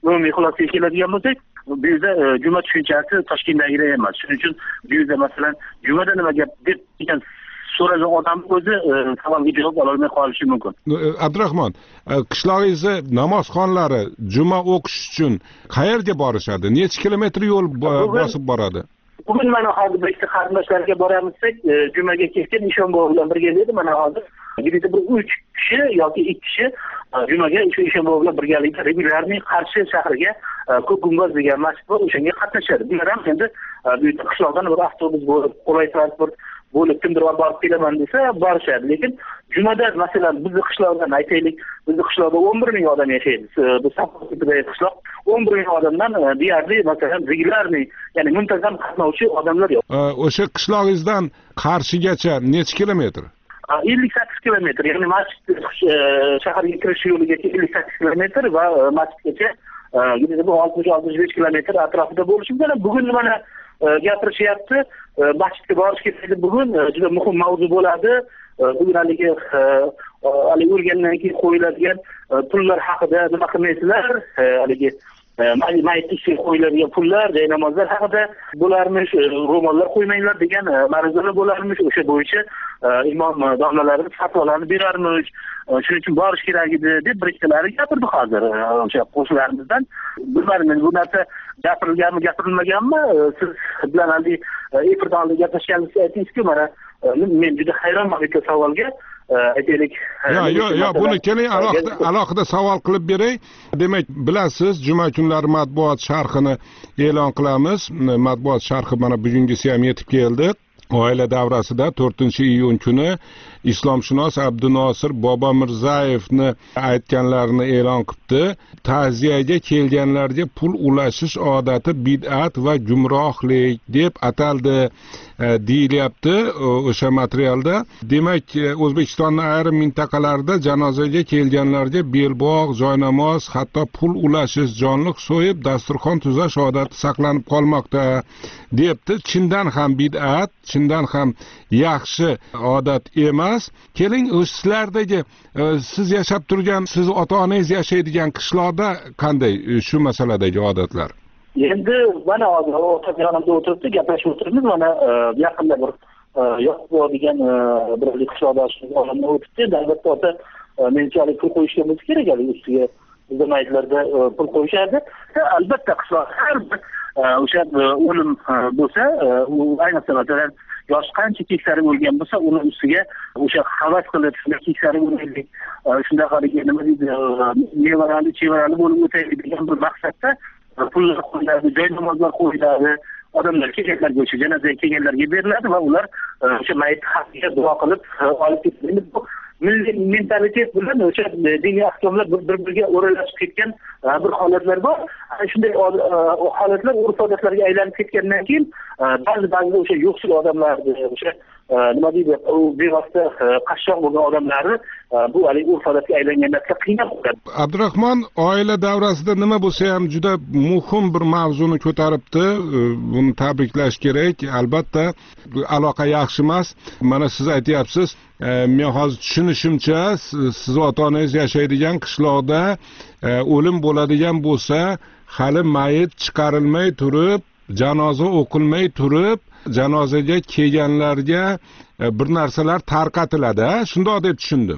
bu yerda juma tushunchasi Toshkentdagidek emas. Shuning uchun bu yerda masalan jumada nima gap deb degan so'ragan odam o'zi savolga javob ola olmay qolishi mumkin. Abdurahmon, qishlog'ingizda namozxonlari juma o'qish uchun qayerga borishadi? Necha kilometr yo'l bosib boradi? Bugun mana hozir bir ikkita qarindoshlarga boramizsak, jumaga kelgan Ishonboy bilan birga edi. Mana hozir bir 3 kishi yoki 2 kishi jumaga Ishonboy bilan birgalikda regularniy Qarshi shahriga Ko'k Gumbaz degan masjid bor, o'shanga qatnashadi. Bular ham endi bu yerda qishloqdan bir avtobus bo'lib, qulay transport bo'lib kimdir borib kelaman desa borishadi. Lekin jumada masalan bizni qishloqdan aytaylik, bizni qishloqda 11 ming odam yashaydi. Bu Samarqanddagi qishloq 11 ming odamdan deyarli masalan regularniy, ya'ni muntazam qatnovchi odamlar yo'q. O'sha qishlog'ingizdan Qarshigacha necha kilometr? 58 kilometr, ya'ni masjid shaharga kirish yo'liga 58 kilometr va masjidgacha 60-65 kilometr atrofida bo'lishi mumkin. Bugun mana gapirishyapti, masjidga borish kerak. Bugun juda muhim mavzu bo'ladi. Bugun haligi o'lgandan keyin qo'yiladigan pullar haqida nima qilmaysizlar? Haligi mayit ishga qo'yiladigan pullar, namozlar haqida bo'larmish, ro'mollar qo'ymanglar degan ma'ruzalar bo'larmish. O'sha bo'yicha imom domlalarimiz fatvolarni berarmish. Shuning uchun borish kerak edi deb bir ikkalari gapirdi hozir o'sha qo'shnilarimizdan. Bilmadim, bu narsa gapirilganmi, gapirilmaganmi? Siz bilan hali efirda oldin gaplashganingizda aytingizki, mana men juda hayronman bu savolga. Aytaylik. Yo'q, buni keling alohida savol qilib beray. Demak, bilasiz, juma kunlari matbuot sharhini e'lon qilamiz. Matbuot sharhi mana bugungisi ham yetib keldi. Oila davrasida 4-iyun kuni islomshunos Abdunosir Bobomirzayevni aytganlarini e'lon qildi. Ta'ziyaga kelganlarga pul ulashish odati bid'at va gumrohlik deb ataldi deyilyapti o'sha materialda. Demak, O'zbekistonning ayrim mintaqalarida janozaga kelganlarga belbog', joynamoz, hatto pul ulashish, jonliq so'yib dasturxon tuzash odati saqlanib qolmoqda debdi. Chindan ham bid'at, chindan ham yaxshi odat emas. Keling, sizlardagi siz yashab turgan, siz ota-onangiz yashaydigan qishloqda qanday shu masaladagi odatlar? Endi mana hozir o'rtoq yonimda o'tiribdi, gaplashib o'tiribmiz. Mana yaqinda bir yo'q degan bir qishloqdoshimiz olamdan o'tibdi. Albatta ota menimcha pul qo'yishimiz kerak edi ustiga. Bizda maytlarda pul qo'yishadi. Albatta qishloq har bir o'sha o'lim bo'lsa, u ayniqsa masalan yosh qancha keksari bo'lgan bo'lsa, uni ustiga o'sha havas qilib, keksari bo'laylik, shundaqaligi nima deydi, nevarali, chevarali bo'lib o'taylik degan bir maqsadda pullar qo'yiladi, joy namozlar qo'yiladi, odamlar kelganlarga o'sha janozaga kelganlarga beriladi va ular o'sha mayit haqiga duo qilib olib ketadi. Milliy mentalitet bilan o'sha diniy ahkomlar bir-biriga o'ralashib ketgan bir holatlar bor. Shunday holatlar urf odatlarga aylanib ketgandan keyin ba'zi o'sha yo'qsul odamlarni, o'sha nima deydi, u bevosita qashshoq bo'lgan odamlarni bu urf odatga aylangan narsa qiynab qo'yadi. Abdurahmon oila davrasida nima bo'lsa ham juda muhim bir mavzuni ko'taribdi. Buni tabriklash kerak. Albatta aloqa yaxshi emas. Mana siz aytyapsiz, men hozir tushunishimcha siz ota-onangiz yashaydigan qishloqda o'lim bo'ladigan bo'lsa, hali mayit chiqarilmay turib, janoza o'qilmay turib, janozaga kelganlarga bir narsalar tarqatiladi. Shunday deb tushundim.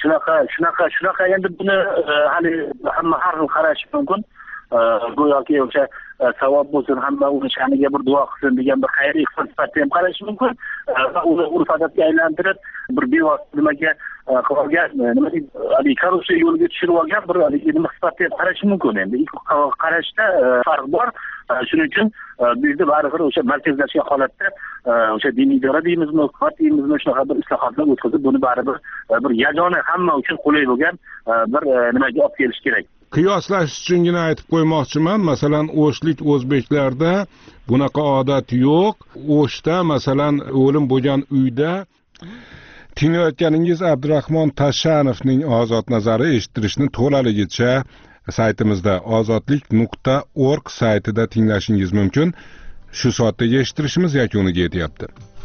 shunaqa endi buni hali hamma har xil qarashi mumkin. Go'yoki o'sha savob bo'lsin, hamma uni sha'niga bir duo qilsin degan bir xayriy iqtisod sifatida ham qarashi mumkin. Va uni urf-odatga aylantirib bir bevosita nimaga qilgan, nima deydi, korrupsiya yo'liga tushirib olgan bir nima sifatida ham qarashi mumkin. Endi ikki qarashda farq bor. Shuning uchun bizda baribir o'sha markazlashgan holatda o'sha diniy idora deymizmi, hukumat deymizmi, shunaqa bir islohotlar o'tkazib, buni baribir bir yagona hamma uchun qulay bo'lgan bir nimaga olib kelish kerak. Qiyoslash uchungina aytib qo'ymoqchiman, masalan, o'shlik o'zbeklarda bunaqa odat yo'q. O'shda masalan o'lim bo'lgan uyda tinglayotganingiz Abdurahmon Tashanovning ozod nazari eshittirishni to'laligicha saytimizda ozodlik.org saytida tinglashingiz mumkin. Shu soatdagi eshittirishimiz yakuniga yetyapti.